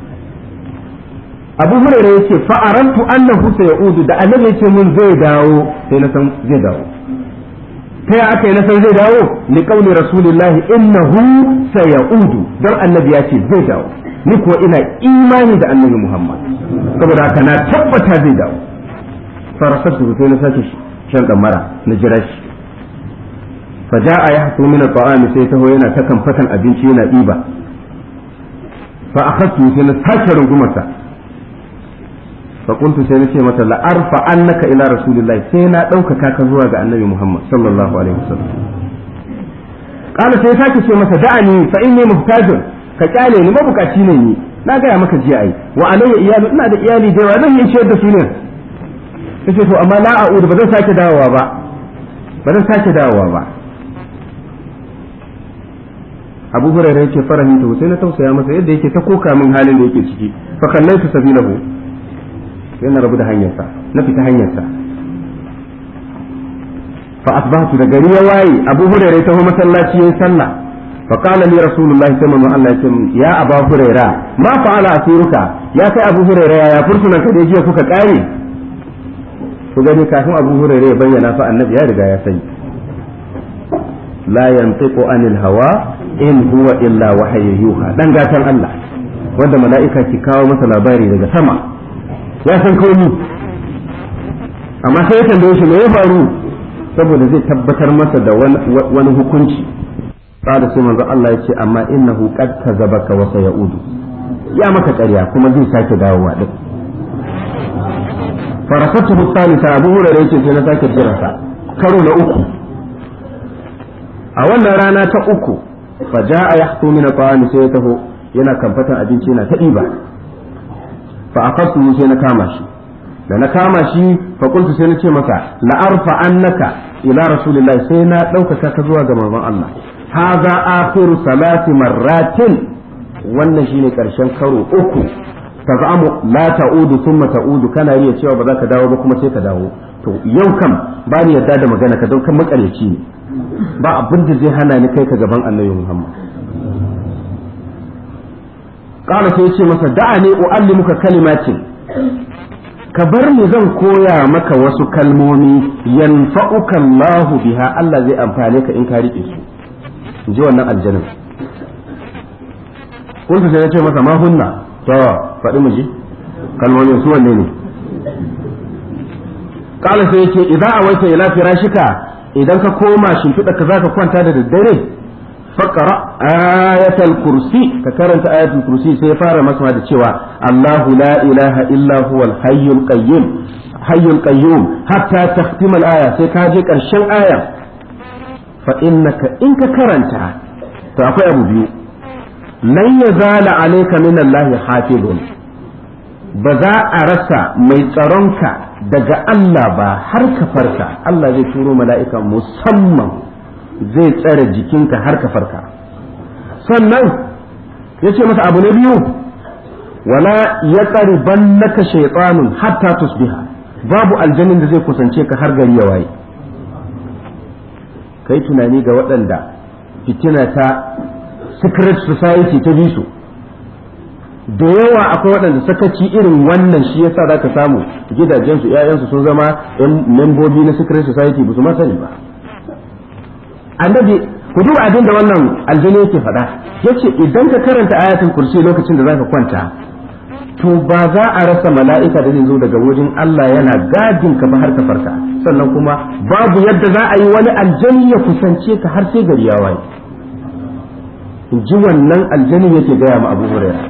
Abu Huraira ya ce fa arantu annahu sayaudu da annabi ya ce mun zai dawo sai na san zai dawo ta ya aka yi na san zai dawo li qauli rasulillahi innahu sayaudu dan annabi ya ce zai dawo ni kuwa ina imani da annabi Muhammad saboda haka na tabbata zai dawo farasatu sai na sake shan kamara na jira shi fa jaa yahtu min at-ta'am sai taho yana ta kamfatan abinci yana diba fa akhadtu sai na sake rungumarsa fa kuntu sai nace mata la arfa annaka ila rasulillahi sai na ɗaukaka ka zuwa ga annabi Muhammad sallallahu alaihi wasallam kana sai sake ce masa da'ani fa inni muhtajun ka kyale ni mabukaci ne ni na gaya maka jiya ai wa alayya iyali ina da iyali da yawa zan yi ciyar da su ne kace to amma la a'udu ba zan sake dawowa ba Abu Hurairah yake farahinta sai na tausaya masa yadda yake ta koka min halin da yake ciki fa kallaitu sabilahu yana rabu da hanyarsa na fita hanyarsa fa asbahtu da gari ya waye Abu Hurairah ta masallaci yayin sallah fa qala li rasulullahi sallallahu alaihi wasallam ya Abu Hurairah ma fa'ala asiruka ya kai Abu Hurairah ya fursunan ka da jiya kuka kare to gani kafin Abu Hurairah ya bayyana fa annabi ya riga ya sani la yantiqu anil hawa in huwa illa wahyu yuha dan gatan Allah wanda mala'ika ki kawo masa labari daga sama ya san komai amma sai ya tambaye shi me ya faru saboda zai tabbatar masa da wani hukunci kada sai manzo Allah ya ce amma innahu qad kazabaka wa sayaudu ya maka ƙarya kuma zai sake dawowa din farakatu salisa Abu Hurairah yace sai na sake jirasa karo na uku a wannan rana ta uku fa jaa yahtu min at-ta'am sai ya taho yana kamfatan abinci yana ta diba fa aqatu sai na kama shi da na kama shi fa kuntu sai na ce masa la arfa annaka ila rasulillahi sai na ɗaukaka ka zuwa ga manzon Allah hadha akhiru salati marratin wannan shine karshen karo uku tazamu la ta'udu thumma ta'udu kana riya cewa ba za ka dawo ba kuma sai ka dawo to yau kam ba ni yadda da magana ka don kan makareci ne ba abin da zai hana ni kai ka gaban annabi Muhammad qala sai ce masa da'ani uallimuka kalimatin ka bar ni zan koya maka wasu kalmomi yanfa'uka Allah biha Allah zai amfane ka in ka rike su inji wannan aljanna kun sai ya ce masa ma hunna to faɗi mu ji kalmomin su wanne ne kala sai yake idan awaita ila firashika idan ka koma shimfiɗa ka zaka kwanta da daddare faqra ayatul kursi ka karanta ayatul kursi sai ya fara masa da cewa Allahu la ilaha illa huwal hayyul qayyum hatta takhtima al-aya sai ka je karshen aya fa innaka in ka karanta to akwai abu biyu lan yazala alayka min Allah hafizun ba za a rasa mai tsaronka daga Allah ba har ka farka Allah zai turo mala'ika musamman zai tsare jikinka har ka farka sannan ya ce masa abu na biyu wala ya ƙariban naka shaitanun hatta tusbiha babu aljanin da zai kusance ka har gari ya waye kai tunani ga waɗanda fitina ta secret society ta bisu da yawa akwai waɗanda sakaci irin wannan shi yasa za ka samu gidajensu ‘ya'yansu sun zama membobi na secret society ba su ma sani ba annabi ku duba abin da wannan aljani yake faɗa yace idan ka karanta ayatul kursi lokacin da zaka kwanta to ba za a rasa mala'ika da zai zo daga wajen Allah yana gadin ka ba har ka farka sannan kuma babu yadda za a yi wani aljani ya kusance ka har sai gari ya waye in ji wannan aljani yake gaya ma Abu Hurairah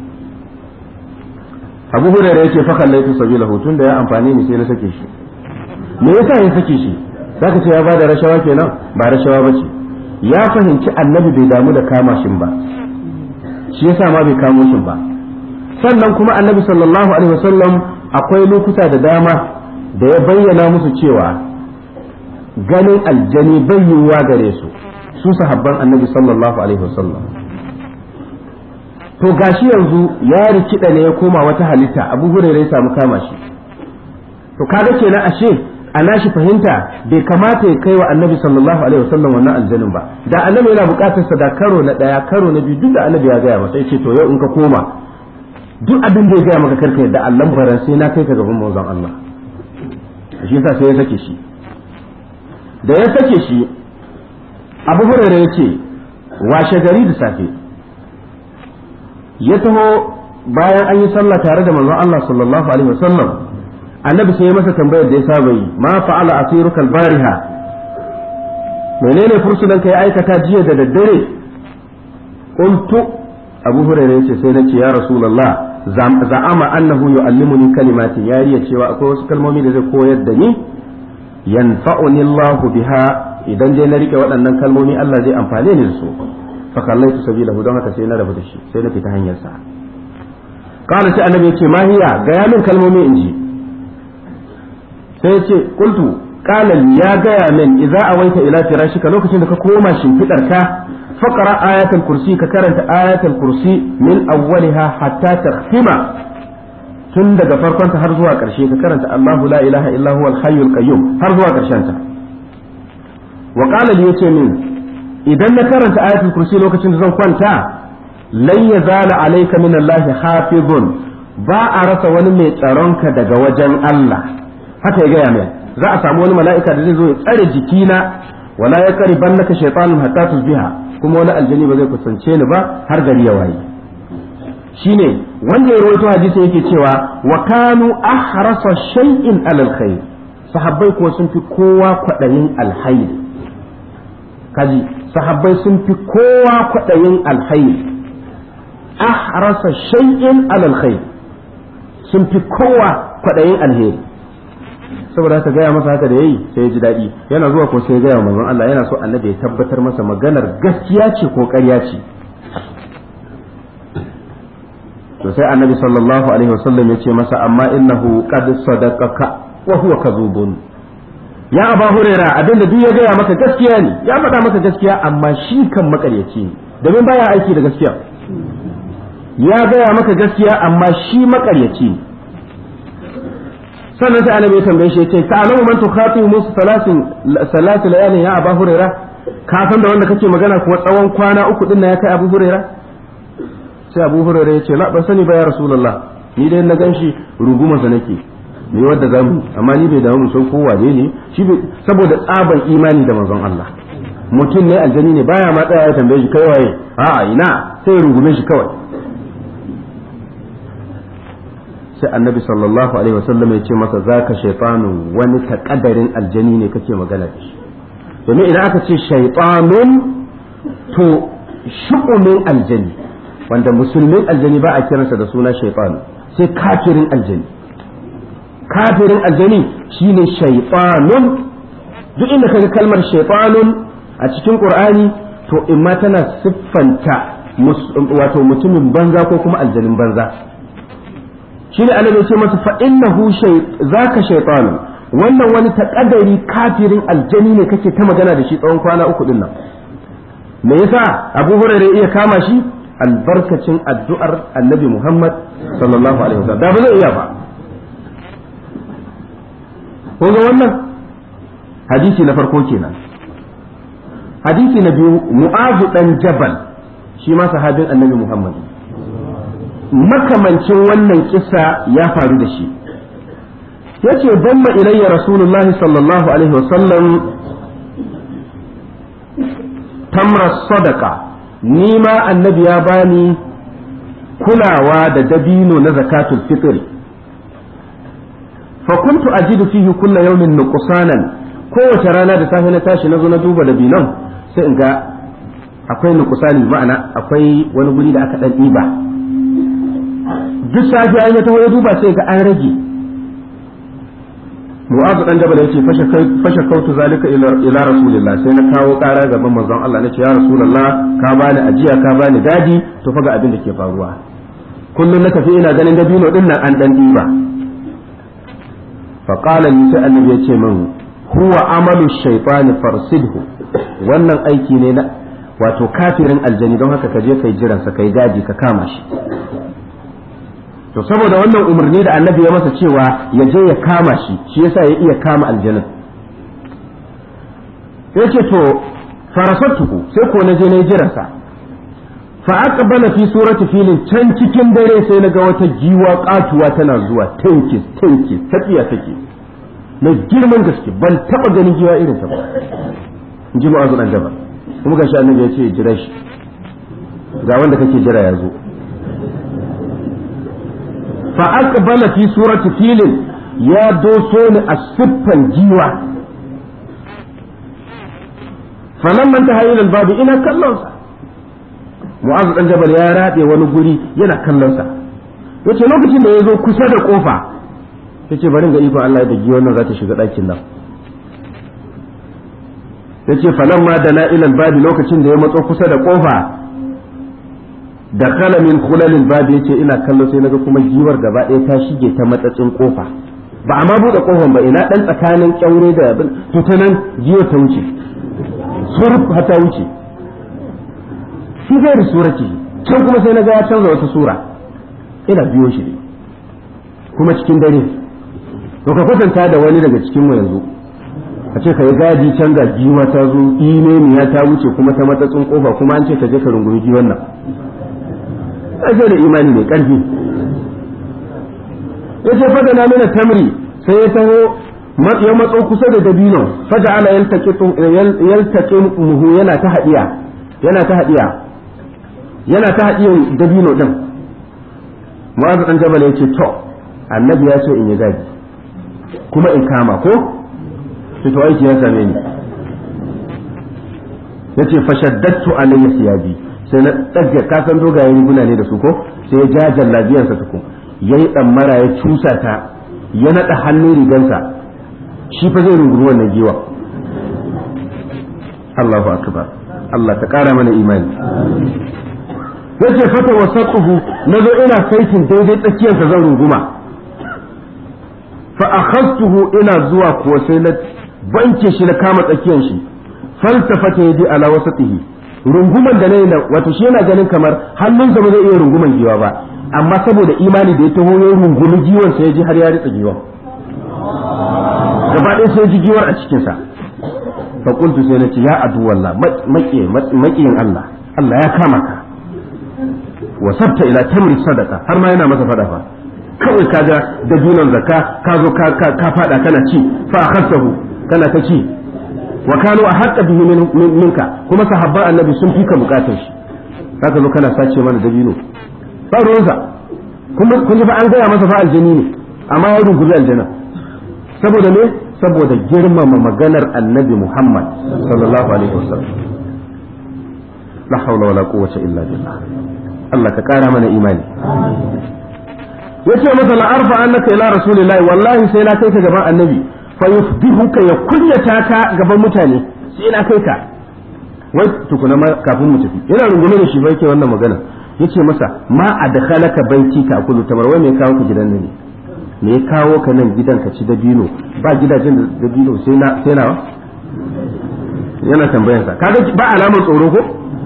Abu Hurairah yake fa kallaitu sabilahu tun da ya amfani ni sai na sake shi me yasa ya sake shi zaka ce ya bada rashawa kenan ba rashawa bace ya fahimci annabi bai damu da kama shin ba shi yasa ma bai kamo shin ba sannan kuma annabi sallallahu alaihi wasallam akwai lokuta da dama da ya bayyana musu cewa ganin aljani bai yiwuwa gare su sahabban annabi sallallahu alaihi wasallam to gashi yanzu ya rikida ne ya koma wata halitta Abu Hurairah ya samu kama shi to kaga kenan ashe ana shi fahimta bai kamata ya kai wa annabi sallallahu alaihi wasallam wannan aljanin ba da annabi yana bukatar sa da karo na daya karo na biyu duk da annabi ya gaya masa yace to yau in ka koma duk abin da ya gaya maka karka yadda Allah baran sai na kai ka gaban manzon Allah shi yasa sai ya sake shi da ya sake shi Abu Hurairah yace washe gari da safe ya taho bayan an yi sallah tare da manzon Allah sallallahu alaihi wasallam annabi sai ya masa tambayar da ya saba yi ma fa'ala asirukal bariha menene fursunan ka ya aikata jiya da daddare qultu Abu Hurairah yace sai nace ya rasulullah za'ama annahu yu'allimuni kalimati yariya cewa akwai wasu kalmomi da zai koyar da ni yanfa'uni Allahu biha idan dai na rike waɗannan kalmomi Allah zai amfane ni da su fa kallaitu sabilahu don haka sai na rabu da shi sai na fita hanyar sa kana sai annabi yace ma hiya ga ya min kalmomi inji sai yace qultu qala ya gaya min idza awaita ila firashika lokacin da ka koma shimfidar ka faqra ayatul kursi ka karanta ayatul kursi min awwaliha hatta takhtima tun daga farkon ta har zuwa karshe ka karanta Allahu la ilaha illa huwal hayyul qayyum har zuwa karshen ta wa qala li yace min idan na karanta ayatul kursi lokacin da zan kwanta lan yazala alayka min Allah hafizun ba a rasa wani mai tsaronka daga wajen Allah haka ya gaya mai za a samu wani mala'ika da zai zo ya tsare jikina wala ya qariban naka shaytanun hatta tusbiha kuma wani aljani ba zai kusance ni ba har gari ya waye shine wanda ya rawaito hadisi yake cewa wa kanu ahrasa shay'in alal khair sahabbai ko sun fi kowa kwadayin alkhair kaji sahabbai sun fi kowa kwadayin alkhair ahrasa shay'in alal khair sun fi kowa kwadayin alheri saboda haka gaya masa haka da yayi sai ya ji daɗi yana zuwa ko sai ya gaya manzon Allah yana so annabi ya tabbatar masa maganar gaskiya ce ko ƙarya ce to sai annabi sallallahu alaihi wasallam ya ce masa amma innahu qad sadaqaka wa huwa kadhubun ya Aba Huraira abinda duk ya gaya maka gaskiya ne ya faɗa maka gaskiya amma shi kan makaryaci ne domin baya aiki da gaskiya ya gaya maka gaskiya amma shi makaryaci ne sannan sai annabi ya tambaye shi yace ta'lamu man tukhatibu musu salatu layalin ya Abu Huraira ka san da wanda kake magana kuwa tsawon kwana uku din ya kai Abu Huraira sai Abu Huraira yace la ban sani ba ya Rasulullah ni dai na ganshi ruguma sa nake ni wanda zamu amma ni bai dawo mun san ko waje ne shi saboda tsaban imani da manzon Allah mutum ne aljani ne baya ma tsaya ya tambaye shi kai waye a'a ina sai rungume shi kawai sai annabi sallallahu alaihi wasallam ya ce masa zaka shaytanun wani takaddarin aljani ne kake magana da shi domin idan aka ce shaytanun to shu'umin aljani wanda musulmin aljani ba a kiransa da suna shaytan sai kafirin aljani. Kafirin aljani shine shaytanun. Duk inda kaga kalmar shaytanun a cikin Qur'ani to imma tana siffanta wato mutumin banza ko kuma aljanin banza. Shine annabi ya ce masa fa innahu zaka shaytanun, wannan wani taƙadari kafirin aljani ne kake ta magana da shi tsawon kwana 3 din nan. Me yasa Abu Hurairah iya kama shi? Albarkacin addu'ar Annabi Muhammad sallallahu alaihi wasallam. Da ba zai iya ba. Kun ga wannan hadisi na farko kenan. Hadisi na biyu, Mu'adh dan Jabal, shi ma sahabin Annabi Muhammad. Makamancin wannan kissa ya faru da shi. Yace damma ilayya Rasulullah sallallahu alaihi wasallam tamra sadaqa, ni ma annabi ya bani kulawa da dabino na zakatul fitr. Fa kuntu ajidu fihi kullu yawmin nuqsanan, kowace rana da safe na tashi nazo na duba dabinon sai in ga akwai nuqsani, ma'ana akwai wani guri da aka dan diba. Duk safe an ya taho ya duba sai ga an rage. Mu'adh dan Jabal yace fasha kautu zalika ila rasulillah, sai na kawo ƙara gaban manzon Allah nace ya rasulullah ka bani ajiya ka bani gadi, to fa ga abin da ke faruwa. Kullum na tafi ina ganin dabino din nan an dan diba. Fa qala ni sai annabi yace min huwa amalu shaytan farsidhu, wannan aiki ne na wato kafirin aljani, don haka ka je kai jiransa kai gaji ka kama shi. To saboda wannan umarni da annabi ya masa cewa ya je ya kama shi, shi yasa ya iya kama aljanin. Yace to farasatuhu, sai ko na je na jiransa. Fa aqbala fi surati filin, can cikin dare sai na ga wata giwa katuwa tana zuwa tankis tafiya take mai girman gaske, ban taba ganin giwa irin ta ba. Inji Mu'adh dan Jabal. Kuma gashi annabi ya ce jira shi, ga wanda kake jira ya zo. Fa aqbala fi surati filin, ya doso ni a siffan giwa. Falamman ta hayyul babu, ina kallon sa. Mu'adh dan Jabal ya rabe wani guri yana kallon sa. Yace lokacin da ya zo kusa da kofa, yace bari ga iko Allah da giwan nan za ta shiga ɗakin nan. Yace falamma dana ila babu, lokacin da ya matso kusa da kofa, da kala min khulalil babu, yace ina kallo sai naga kuma giwar gaba ɗaya ta shige ta matsatsin kofa. Ba a ma buɗe kofan ba, ina dan tsakanin kyaure da abin, to ta nan giwar ta wuce. Surf hata wuce. Shi zai surati, can kuma sai naga ya canza wata sura. Ina biyo shi ne. Kuma cikin dare. To ka kwatanta da wani daga cikin mu yanzu. A ce ka yi gadi can ga giwa ta zo, ya ta wuce kuma ta matsatsin kofa, kuma an ce ka je ka rungumi giwan nan. Sai da imani mai ƙarfi. Ya ce fada na mina tamri, sai ya taho ya matso kusa da dabino, fada ala yaltaƙi muhu yana ta haɗiyan dabino ɗin. Mu'adh dan Jabal ya ce to annabi ya ce in yi gadi kuma in kama ko to aiki ya same ni. Ya ce fashaddatu alayya siyabi, sai na ɗaga, kasan dogayen riguna ne da su ko, sai ya ja jallabiyarsa tukun, ya yi ɗammara ya cusa ta, ya naɗa hannun rigansa, shi fa zai rungumi wannan giwa. Allahu akbar, Allah ta ƙara mana imani. Ya ce fata wa saƙuhu, na zo ina saitin daidai tsakiyarsa zan runguma. Fa akhastuhu, ina zuwa kuwa sai na banke shi na kama tsakiyar shi, faltafata yaji ala wasatihi, runguman da nayi wato shi yana ganin kamar hannunsa ba zai iya runguman giwa ba, amma saboda imani da ya taho ya rungumi giwan sai ya ji har ya ritsa giwan gaba ɗaya, sai ya ji giwar a cikin sa. Fa qultu, sai nace ya adu wallah, maƙiyin Allah, Allah ya kama ka. Wa sabta ila tamri sadaqa, har ma yana masa fada fa, kawai kaga dabinon zakka ka zo ka fada kana ci, fa akhadtahu kana ta ci, wa kanu ahaqqa bihi minka, kuma sahabban annabi sun fika bukatar shi, haka zo kana sace mana dabino ba ruwansa. kuma kun ji fa an gaya masa fa aljani ne, amma ya ruguzi aljanna saboda me? Saboda girmama maganar annabi Muhammad sallallahu alaihi wasallam. la hawla wala quwwata illa billah Allah ka kara mana imani yace masa la arfa annaka ila rasulillahi wallahi sai na kai ka gaban annabi fa yufdihuka ya kunyata ka gaban mutane sai na kai ka wai tukuna ma kafin mu tafi yana rungume da shi bai ke wannan magana yace masa ma adkhalaka baiti ka kullu tamar wai me kawo ka gidan nan ne me ya kawo ka nan gidan ka ci dabino ba gidajen da dabino sai na yana tambayar sa kaga ba alamar tsoro ko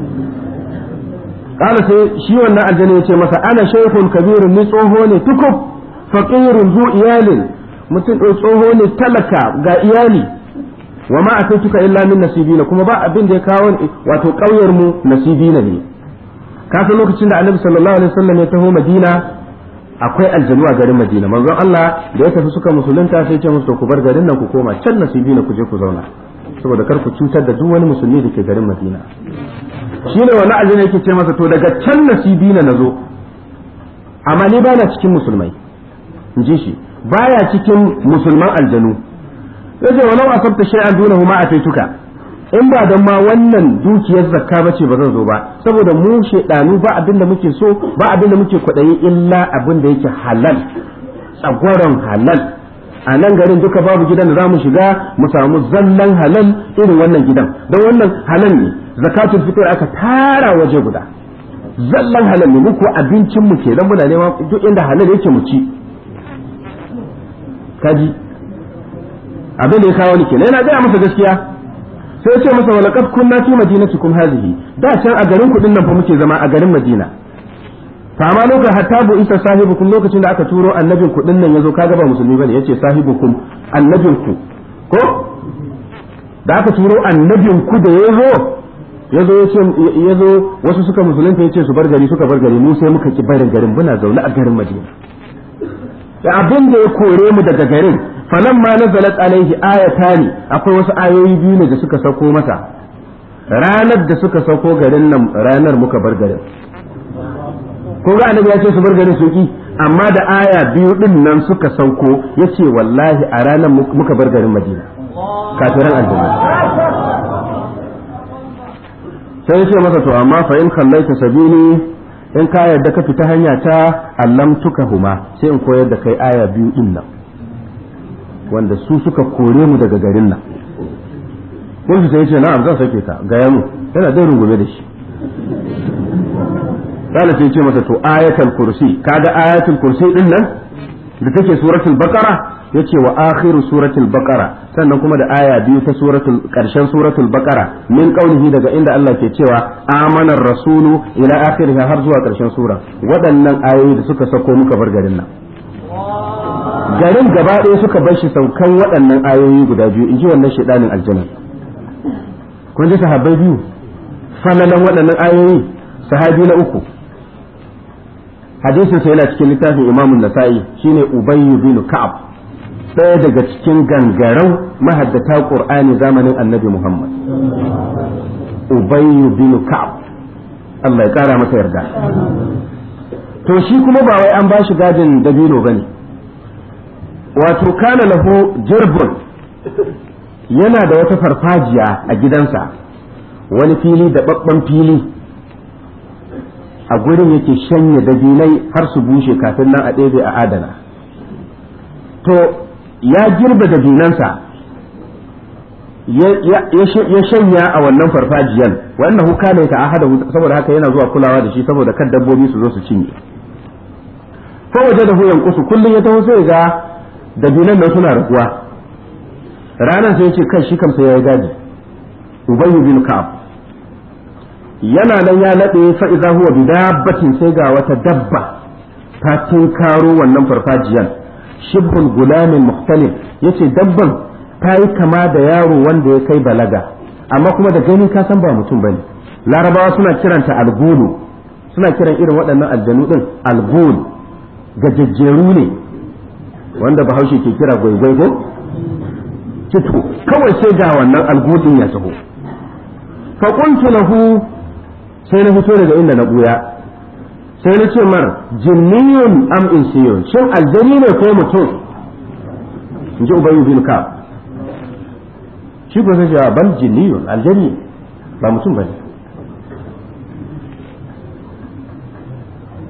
kana sai shi wannan aljanna yace masa ana shaykhun kabirun ni tsoho ne tukub faqirun zu iyalin mutum tsoho ne talaka ga iyali wa ma ataituka illa min nasibina kuma ba abin da ya kawo wato kauyar mu nasibina ne ka san lokacin da Annabi sallallahu alaihi wasallam ya taho Madina akwai aljanu a garin Madina manzon Allah da ya tafi suka musulunta sai ya ce musu ku bar garin nan ku koma can nasibina ku je ku zauna saboda kar ku cutar da duk wani musulmi da ke garin Madina shine wani aljanu yake ce masa to daga can nasibina nazo amma ni bana cikin musulmai in ji shi baya cikin musulman aljanu yace walau asabta shay'an dunahu ma ataituka in ba dan ma wannan dukiyar zakka bace ba zan zo ba saboda mu shedanu ba abin da muke so ba abin da muke kwadayi illa abin da yake halal tsagwaron halal a nan garin duka babu gidan da zamu shiga mu samu zallan halal irin wannan gidan don wannan halal ne zakatul fitr aka tara waje guda zallan halal ne muku abincin mu kenan muna neman duk inda halal yake mu ci kaji abin da ya kawo ni kenan yana gaya masa gaskiya sai ya ce masa walaqad kunna fi madinatikum hadhihi da can a garin ku nan fa muke zama a garin Madina fa ma lokacin hatta bu isa sahibukum lokacin da aka turo annabin ku nan yazo kaga ba musulmi bane yace sahibukum annabin ku ko da aka turo annabin ku da yazo wasu suka musulunta yace su bar gari suka bar gari mu sai muka ki barin garin muna zaune a garin Madina da abin da ya kore mu daga garin falamma nazalat alaihi ayatani akwai wasu ayoyi biyu ne da suka sauko masa ranar da suka sauko garin nan ranar muka bar garin ko ga annabi ya ce su bar garin suki amma da aya biyu din nan suka sauko yace wallahi a ranar muka bar garin Madina kafiran aljanna sai yace masa to amma fa in kallaita sabili in ka yarda ka fita hanya ta allamtuka huma sai in koyar da kai aya biyu din nan wanda su suka kore mu daga garin nan kun sai yace na'am zan sake ka ga yamu yana da rungume da shi kana sai yace masa to ayatul kursi kaga ayatul kursi din nan da take suratul baqara yace wa akhiru suratul baqara sannan kuma da aya biyu ta karshen suratul baqara min qaulihi daga inda Allah ke cewa amanar rasulu ila akhiriha har zuwa karshen sura waɗannan ayoyi da suka sako muka bar garin nan garin gaba ɗaya suka bar shi saukan waɗannan ayoyi guda biyu in ji wannan shedanin aljanna kun ji sahabbai biyu falalan waɗannan ayoyi sahabi na uku hadisin sa yana cikin littafin Imam Nasa'i shine Ubay bin Ka'ab ɗaya daga cikin gangarau mahaddata Qur'ani zamanin Annabi Muhammad Ubay bin Ka'ab Allah ya kara masa yarda to shi kuma ba wai an bashi gadin dabino bane wato kana lahu jirbun yana da wata farfajiya a gidansa wani fili da babban fili a gurin yake shanya dabinai har su bushe kafin nan a ɗebe a adana to ya girbe dabinansa ya shanya a wannan farfajiyan wannan huka ne ta ahada saboda haka yana zuwa kulawa da shi saboda kan dabbobi su zo su cinye ko waje da huyan kusu kullum ya taho sai ga dabinan nan suna raguwa ranar sai ya ce kai shi kamsa ya yi gadi ubayyu bin ka'ab yana nan ya nade fa idza huwa bidabbatin sai ga wata dabba ta tinkaro wannan farfajiyan shibhul gulamin mukhtalif yace dabban ta yi kama da yaro wanda ya kai balaga amma kuma da gani ka san ba mutum bane larabawa suna kiranta algulu suna kiran irin waɗannan aljanu din algul gajejjeru ne wanda bahaushe ke kira gwaigwai ko kito kawai sai ga wannan algudin ya taho fa qultu lahu sai na fito daga inda na buya sai na ce mar jinniyun am insiyun shin aljani ne ko mutum in ji ubayyu bin ka shi ko sai ya bal jinniyun aljani ba mutum bane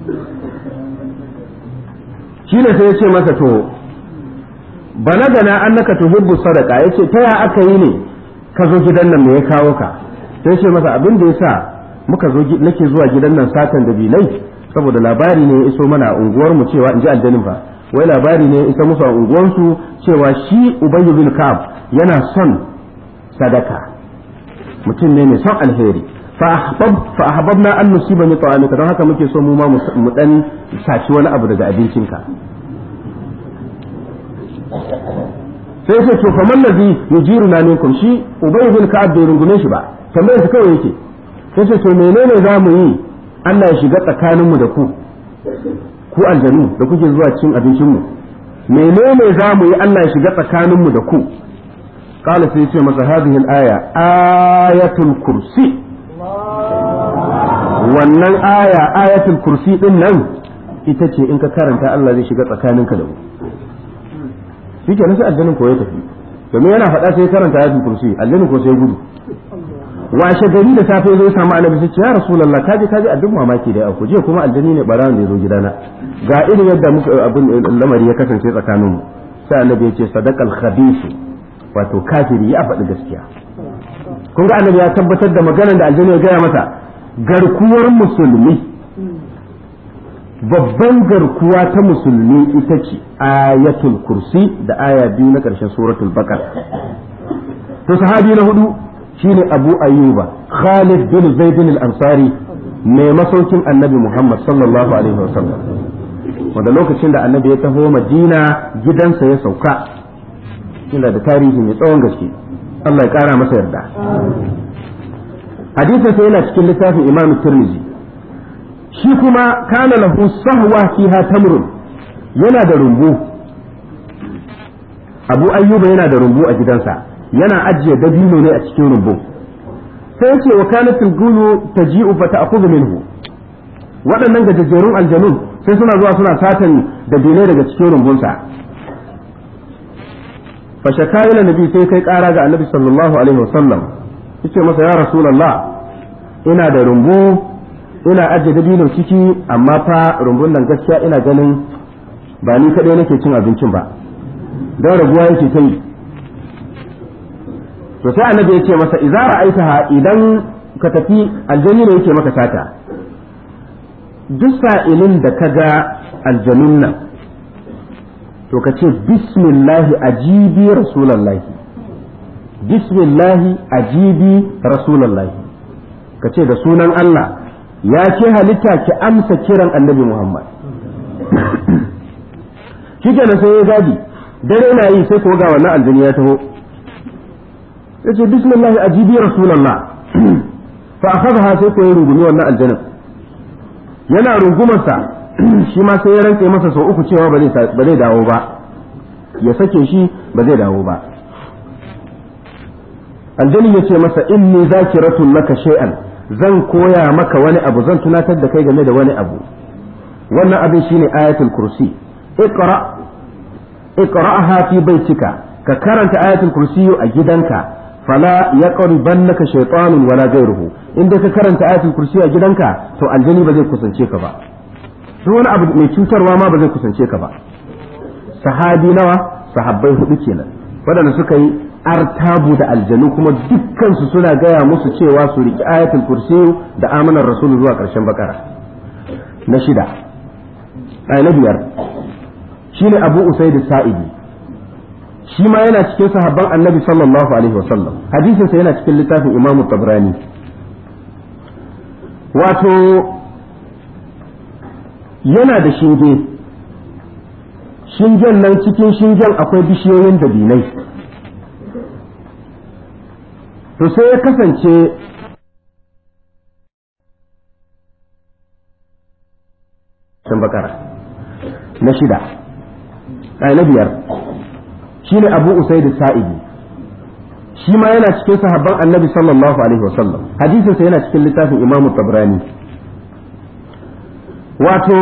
shi ne sai ya ce masa to balagana annaka tuhibbu sadaqa yace ta ya aka yi ne ka zo gidan nan me ya kawo ka sai ya ce masa abin da yasa muka zo nake zuwa gidan nan satan da bilai saboda labari ne ya iso mana a unguwar mu cewa in ji aljanin fa wai labari ne ya isa musu a unguwar su cewa shi Ubayy bin Ka'ab yana son sadaka mutum ne mai son alheri fa ahbabna an nusiba min ta'amika don haka muke so mu ma mu dan saci wani abu daga abincinka sai ce to faman ladhi yujiruna minkum shi Ubayy bin Ka'ab bai rungume shi ba tambayar sa kawai yake sai ce to menene zamu yi Allah ya shiga tsakaninmu da ku aljanu da kuke zuwa cin abincinmu menene zamu yi Allah ya shiga tsakaninmu da ku qala sai ce masa hadhihi al-aya ayatul kursi wannan aya ayatul kursi din nan ita ce in ka karanta Allah zai shiga tsakaninka da mu shike nan sai aljannin ko ya tafi domin yana faɗa sai karanta ayatul kursi aljannin ko sai gudu washe gari da safe zai samu annabi sai ce ya rasulullah kaje abin mamaki da aku je kuma aljanni ne barawan da yazo gidana ga irin yadda muka abin lamari ya kasance tsakanin mu sai annabi ya ce sadaqal khabith wato kafiri ya faɗi gaskiya kun ga annabi ya tabbatar da maganar da aljanni ya gaya masa garkuwar musulmi babban garkuwa ta musulmi ita ce ayatul kursi da aya biyu na ƙarshen suratul baqara to sahabi na hudu shine Abu Ayyuba Khalid bin Zaid al-Ansari mai masaukin Annabi Muhammad sallallahu alaihi wasallam wanda lokacin da Annabi ya taho Madina gidansa ya sauka ina da tarihi mai tsawon gaske Allah ya kara masa yarda hadisin sai yana cikin littafin Imam Tirmidhi shi kuma kana lahu sahwa fiha tamrun yana da rumbu Abu Ayyuba yana da rumbu a gidansa yana ajiye dabino ne a cikin rumbu sai ya ce wa kanatul gulu taji'u fa ta'khudhu minhu waɗannan gajejjerun aljanun sai suna zuwa suna satan dabino daga cikin rumbunsa fa shaka ila nabi sai kai ƙara ga annabi sallallahu alaihi wasallam yace masa ya rasulullah ina da rumbu ina ajiye dabino ciki amma fa rumbun nan gaskiya ina ganin ba ni kadai nake cin abincin ba don raguwa yake ta yi to sai annabi ya ce masa idza ra'aitaha idan ka tafi aljanni ne yake maka sata duk sa'ilin da ka ga aljanun nan to ka ce bismillah ajibi rasulullahi bismillah ajibi rasulullahi ka ce da sunan Allah ya ce halitta ki amsa kiran annabi Muhammad shikenan sai ya gadi dare na yi sai ko ga wannan aljanni ya taho yace bismillah ajibi rasulullah fa akhadha sai ko rungumi wannan aljanna yana rungumar sa shi ma sai ya rantse masa sau uku cewa ba zai dawo ba ya sake shi ba zai dawo ba aljanni yace masa inni zakiratun laka shay'an zan koya maka wani abu zan tunatar da kai game da wani abu wannan abin shine ayatul kursi iqra'aha fi baitika ka karanta ayatul kursi a gidanka fala yaqribannaka shaytanun wala ghayruhu in dai ka karanta ayatul kursi a gidanka to aljani ba zai kusance ka ba duk wani abu mai cutarwa ma ba zai kusance ka ba sahabi nawa sahabbai hudu kenan wadanda suka yi artabu da aljanu kuma dukkan su suna gaya musu cewa su riki ayatul kursi da amanar rasul zuwa karshen bakara na shida na biyar shine abu usaid sa'idi shi ma yana cikin sahabban annabi sallallahu alaihi wasallam hadisin sa yana cikin littafin imamu tabrani wato yana da shinge shingen nan cikin shingen akwai bishiyoyin dabinai to sai ya kasance can bakara na shida na biyar shine abu usaid sa'idi shi ma yana cikin sahabban annabi sallallahu alaihi wasallam hadisinsa yana cikin littafin imamu tabrani wato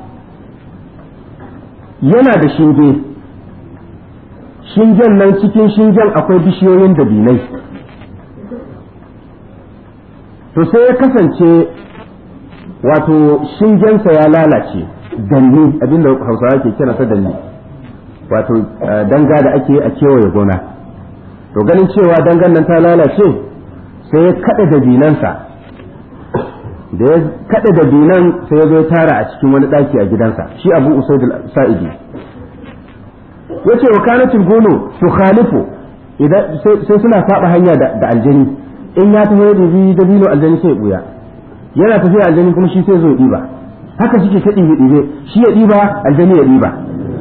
yana da shinge shingen nan cikin shingen akwai bishiyoyin dabinai to sai ya kasance wato shingensa ya lalace, danni abinda Hausawa ke kira sa danni, wato danga da ake a kewaye gona. To ganin cewa dangan nan ta lalace sai ya kada dabinansa, da ya kada dabinan sai ya zo tara a cikin wani daki a gidansa, shi Abu Usaid al-Sa'idi yace wa kanatul gulu tukhalifu, idan sai suna saba hanya da aljani, in ya taho da dabino aljani sai ya buya, yana tafiya aljani kuma shi sai zo diba, haka suke ta dibe shi ya diba aljani ya diba.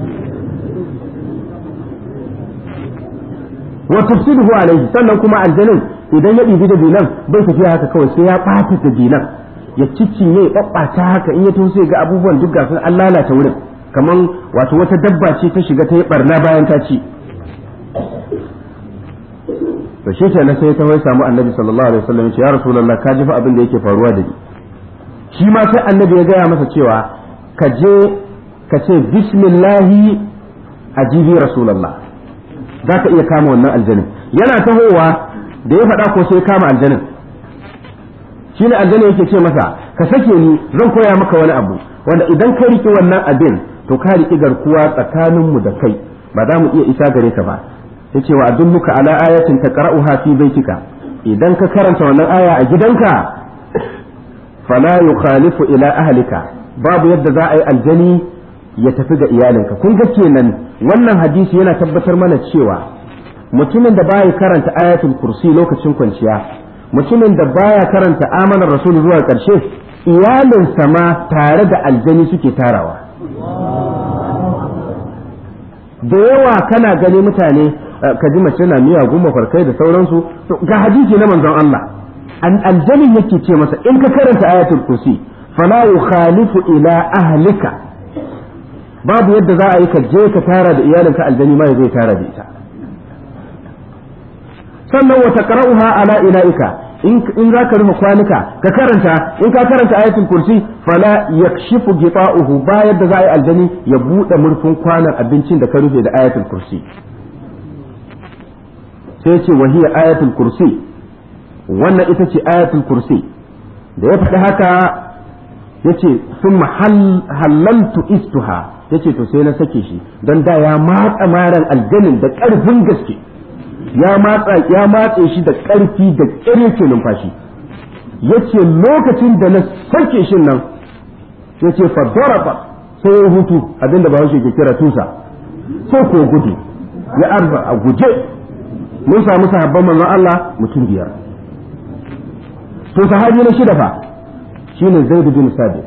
wa tufsiduhu alayhi, sannan kuma aljanin idan ya dibi dabinan bai tafiya haka kawai, sai ya bata dabinan ya ciccinye ya babbata haka, in ya taho sai ga abubuwan duk gasu an lalata wurin, kaman wato wata dabba ce ta shiga ta yi barna bayan ta ci. to shi kenan sai ta wai samu annabi sallallahu alaihi wasallam, ya rasulullah ka ji fa abin da yake faruwa da ni. Shi ma sai annabi ya gaya masa cewa ka je ka ce bismillahi ajibi rasulullah, za ka iya kama wannan aljanin. Yana tahowa da ya faɗa ko sai kama aljanin, shi ne aljanin yake ce masa ka sake ni zan koya maka wani abu wanda idan ka riƙe wannan abin to ka riƙe garkuwa tsakaninmu da kai, ba za mu iya isa gare ka ba. ya ce wa adulluka ala ayatin taqra'uha fi baitika, idan ka karanta wannan aya a gidanka fala yukhalifu ila ahlika, babu yadda za a yi aljani ya tafi ga iyalinka. kun ga kenan wannan hadisi yana tabbatar mana cewa mutumin da baya karanta ayatul kursi lokacin kwanciya, mutumin da baya karanta amanar rasul zuwa karshe, iyalinsa ma tare da aljani suke tarawa. da yawa kana gani mutane ka ji mace na miyagun mafarkai da sauransu, ga hadisi na manzon Allah aljanin yake ce masa in ka karanta ayatul kursi fala yukhalifu ila ahlika, babu yadda za a yi ka je ka tara da iyalinka aljani ma zai tara da ita. sannan wa taqra'uha ala ilaika, in za ka rufe kwanuka ka karanta, in ka karanta ayatul kursi fala yakshifu gita'uhu, ba yadda za a yi aljani ya bude murfin kwanan abincin da ka rufe da ayatul kursi. sai ce wa hiya ayatul kursi, wannan ita ce ayatul kursi. da ya faɗi haka yace thumma halaltu istuha, yace to sai na sake shi, don da ya matsa maran aljanin da ƙarfin gaske, ya matse shi da ƙarfi da ƙirƙe numfashi. yace lokacin da na sake shi nan yace fa daraba, sai ya hutu, abinda ba shi ke kira tusa, sai ko gudu ya arba a guje. mun samu sahabban manzon Allah mutum 5. to sahabi na shida fa shine Zaid bin Sabit.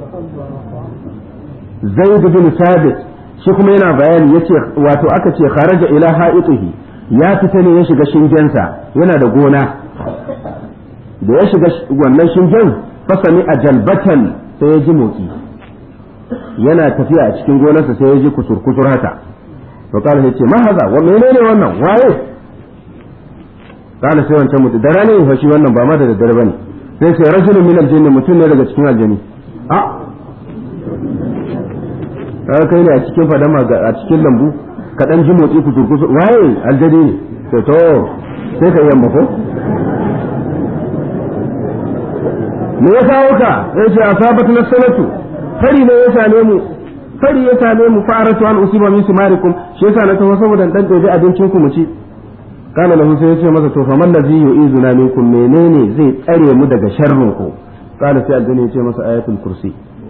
Zaid bin Sabit shi kuma yana bayani yace wato aka ce kharaja ila ha'itihi, ya fita ne ya shiga shingensa, yana da gona. da ya shiga wannan shingen fasami a jalbatan, sai ya ji motsi, yana tafiya a cikin gonarsa sai ya ji kusur haka. to kala sai ce ma haza, wa menene wannan, waye? kala sai wancan mutu da rana yin fashi, wannan ba ma da daddare bane. sai sai rajulun min aljanna, mutum ne daga cikin aljani. kaga kai ne a cikin fadama a cikin lambu ka dan ji motsi kusur waye? aljani ne. sai to sai ka yamma ko me ya kawo ka? sai ce asabat na sanatu, fari ne ya same mu fa'aratu an usiba min simarikum, shi yasa na taho saboda dan dobe abincin ku mu ci. kana lahu sai ya ce masa to fa man ladhi yu'izuna minkum, menene zai tsare mu daga sharrin ku? kana sai aljani ya ce masa ayatul kursi.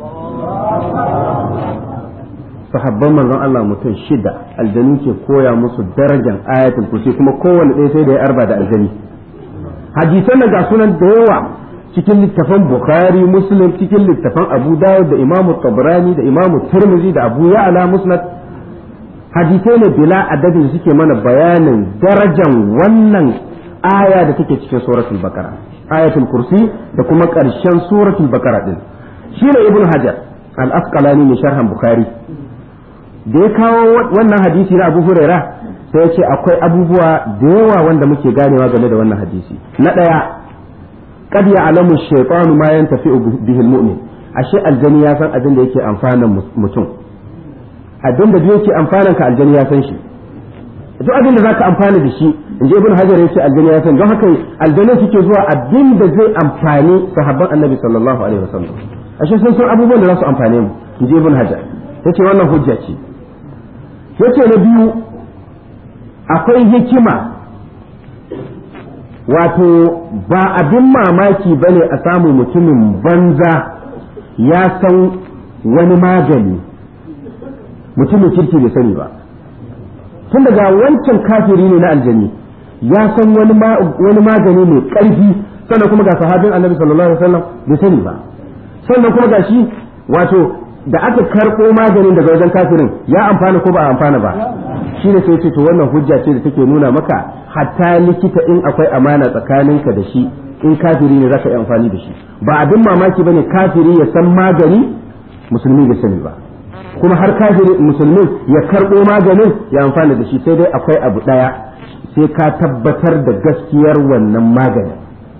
sahabban manzon Allah mutum 6 aljani ke koya musu darajar ayatul kursi, kuma kowanne ɗaya sai da ya arba da aljani. hadisan ga sunan da yawa cikin littafan Bukhari, Muslim, cikin littafan Abu Dawud da Imam Tabrani da Imam Tirmidhi da Abu Ya'la Musnad. hadisai ne bila adadin suke mana bayanin darajar wannan aya da take cikin suratul Baqara, ayatul kursi, da kuma ƙarshen suratul Baqara din. shine Ibn Hajar al-Asqalani mai sharhan Bukhari da ya kawo wannan hadisi na Abu Hurairah, sai ya ce akwai abubuwa da yawa wanda muke ganewa game da wannan hadisi. na ɗaya, qad ya'lamu ash-shaytanu ma yantafi'u bihi al-mu'min, ashe aljani ya san abin da yake amfanan mutum, abin da yake amfanan ka aljani ya san shi. duk abin da zaka amfana da shi, inji Ibn Hajar yace aljani ya san, don haka aljani suke zuwa abin da zai amfani sahabban Annabi sallallahu alaihi wasallam. ashe sun san abubuwan da za su amfane mu inji ibn hajar yace wannan hujja ce yace na biyu akwai hikima wato ba abin mamaki bane a samu mutumin banza ya san wani magani mutumin kirki bai sani ba tun daga wancan kafiri ne na aljani ya san wani magani mai ƙarfi sannan kuma ga sahabin annabi sallallahu alaihi wasallam bai sani ba sannan kuma ga shi wato da aka karɓo maganin daga wajen kafirin ya amfana ko ba a amfana ba shi ne sai ce to wannan hujja ce da take nuna maka hatta likita in akwai amana tsakaninka da shi in kafiri ne zaka yi amfani da shi ba abin mamaki bane kafiri ya san magani musulmi bai sani ba kuma har kafiri musulmi ya karɓo maganin ya amfana da shi sai dai akwai abu ɗaya sai ka tabbatar da gaskiyar wannan maganin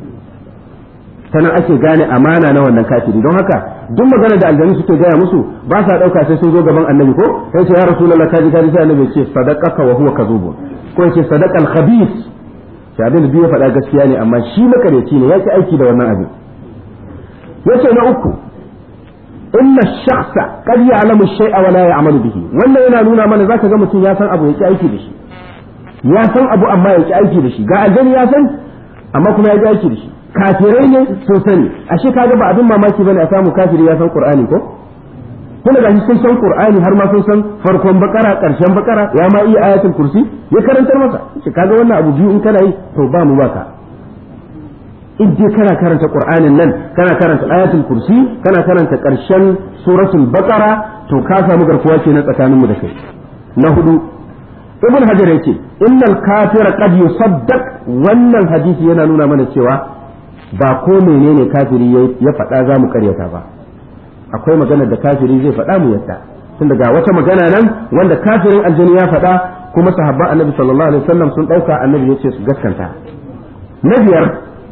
sannan ake gane amana na wannan kafiri don haka duk magana da aljanu suke gaya musu ba sa dauka sai sun zo gaban annabi ko sai ce ya rasulullah kaji sai annabi ce sadaqaka wa huwa kadhubun ko yace sadaqal khabith sai abin da biyo faɗa gaskiya ne amma shi makareci ne yake aiki da wannan abin yace na uku inna shakhsa qad ya'lamu shay'a wa la ya'malu bihi wannan yana nuna mana zaka ga mutum ya san abu yake aiki da shi ya san abu amma yake aiki da shi ga aljani ya san amma kuma yake aiki da shi kafirai ne sun sani ashe kaga ba abin mamaki bane a samu kafiri ya san qur'ani ko kuma gashi sun san qur'ani har ma sun san farkon bakara karshen bakara ya ma iya ayatul kursi ya karantar masa shi kaga wannan abu biyu in kana yi to ba mu baka in dai kana karanta qur'anin nan kana karanta ayatul kursi kana karanta karshen suratul bakara to ka samu garkuwa ce na tsakanin mu da kai na hudu ibn hajar yake innal kafira qad yusaddaq wannan hadisi yana nuna mana cewa ba ko menene kafiri ya faɗa za mu karyata ba akwai magana da kafiri zai faɗa mu yadda tun daga wata magana nan wanda kafirin aljani ya faɗa kuma sahabban annabi sallallahu alaihi wasallam sun ɗauka annabi ya ce su gaskanta na biyar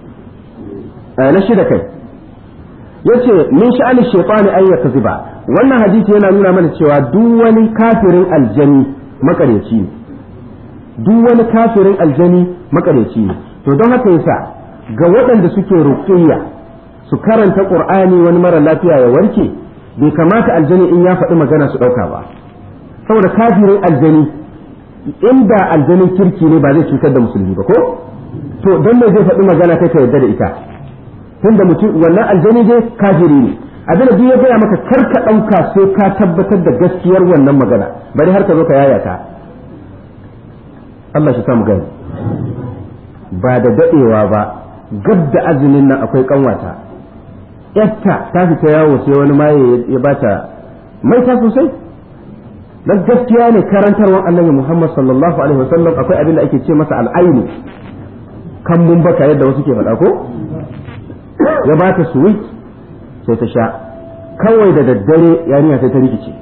na shida kai yace min sha'ani shaytani ay yakziba wannan hadisi yana nuna mana cewa duk wani kafirin aljani makareci ne duk wani kafirin aljani makareci ne to don haka yasa ga waɗanda suke ruqiyya su karanta qur'ani wani mara lafiya ya warke bai kamata aljani in ya faɗi magana su ɗauka ba saboda kafirin aljani inda aljanin kirki ne ba zai cutar da musulmi ba ko to don me zai faɗi magana kai ka yarda da ita tunda mutum wannan aljani dai kafiri ne abin da ya gaya maka kar ka ɗauka sai ka tabbatar da gaskiyar wannan magana bari har ka zo ka yayata Allah shi samu gani ba da daɗewa ba gab da azumin nan akwai kanwata yatta ta fita yawo sai wani maye ya bata mai ta sosai dan gaskiya ne karantarwar annabi Muhammad sallallahu alaihi wasallam akwai abin da ake ce masa al'ainu kan mun baka yadda wasu ke faɗa ko ya bata sweet sai ta sha kawai da daddare yarinya sai ta rikice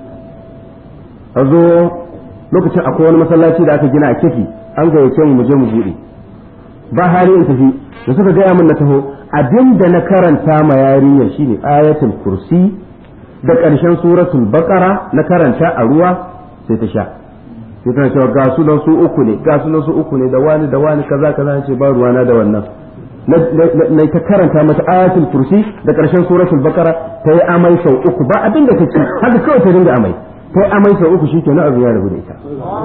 a zo lokacin akwai wani masallaci da aka gina a kefi an gayyace mu je mu bude ba hali in tafi da suka gaya min na taho abinda na karanta ma yarinyar shine ayatul kursi da ƙarshen suratul baqara na karanta a ruwa sai ta sha sai tana cewa ga su nan su uku ne ga su nan su uku ne da wani kaza kaza ce ba ruwana da wannan na ta karanta mata ayatul kursi da ƙarshen suratul baqara ta yi amai sau uku ba abin da ta ci haka kawai ta dinga amai ta yi amai sau uku shikenan abu ya rabu da ita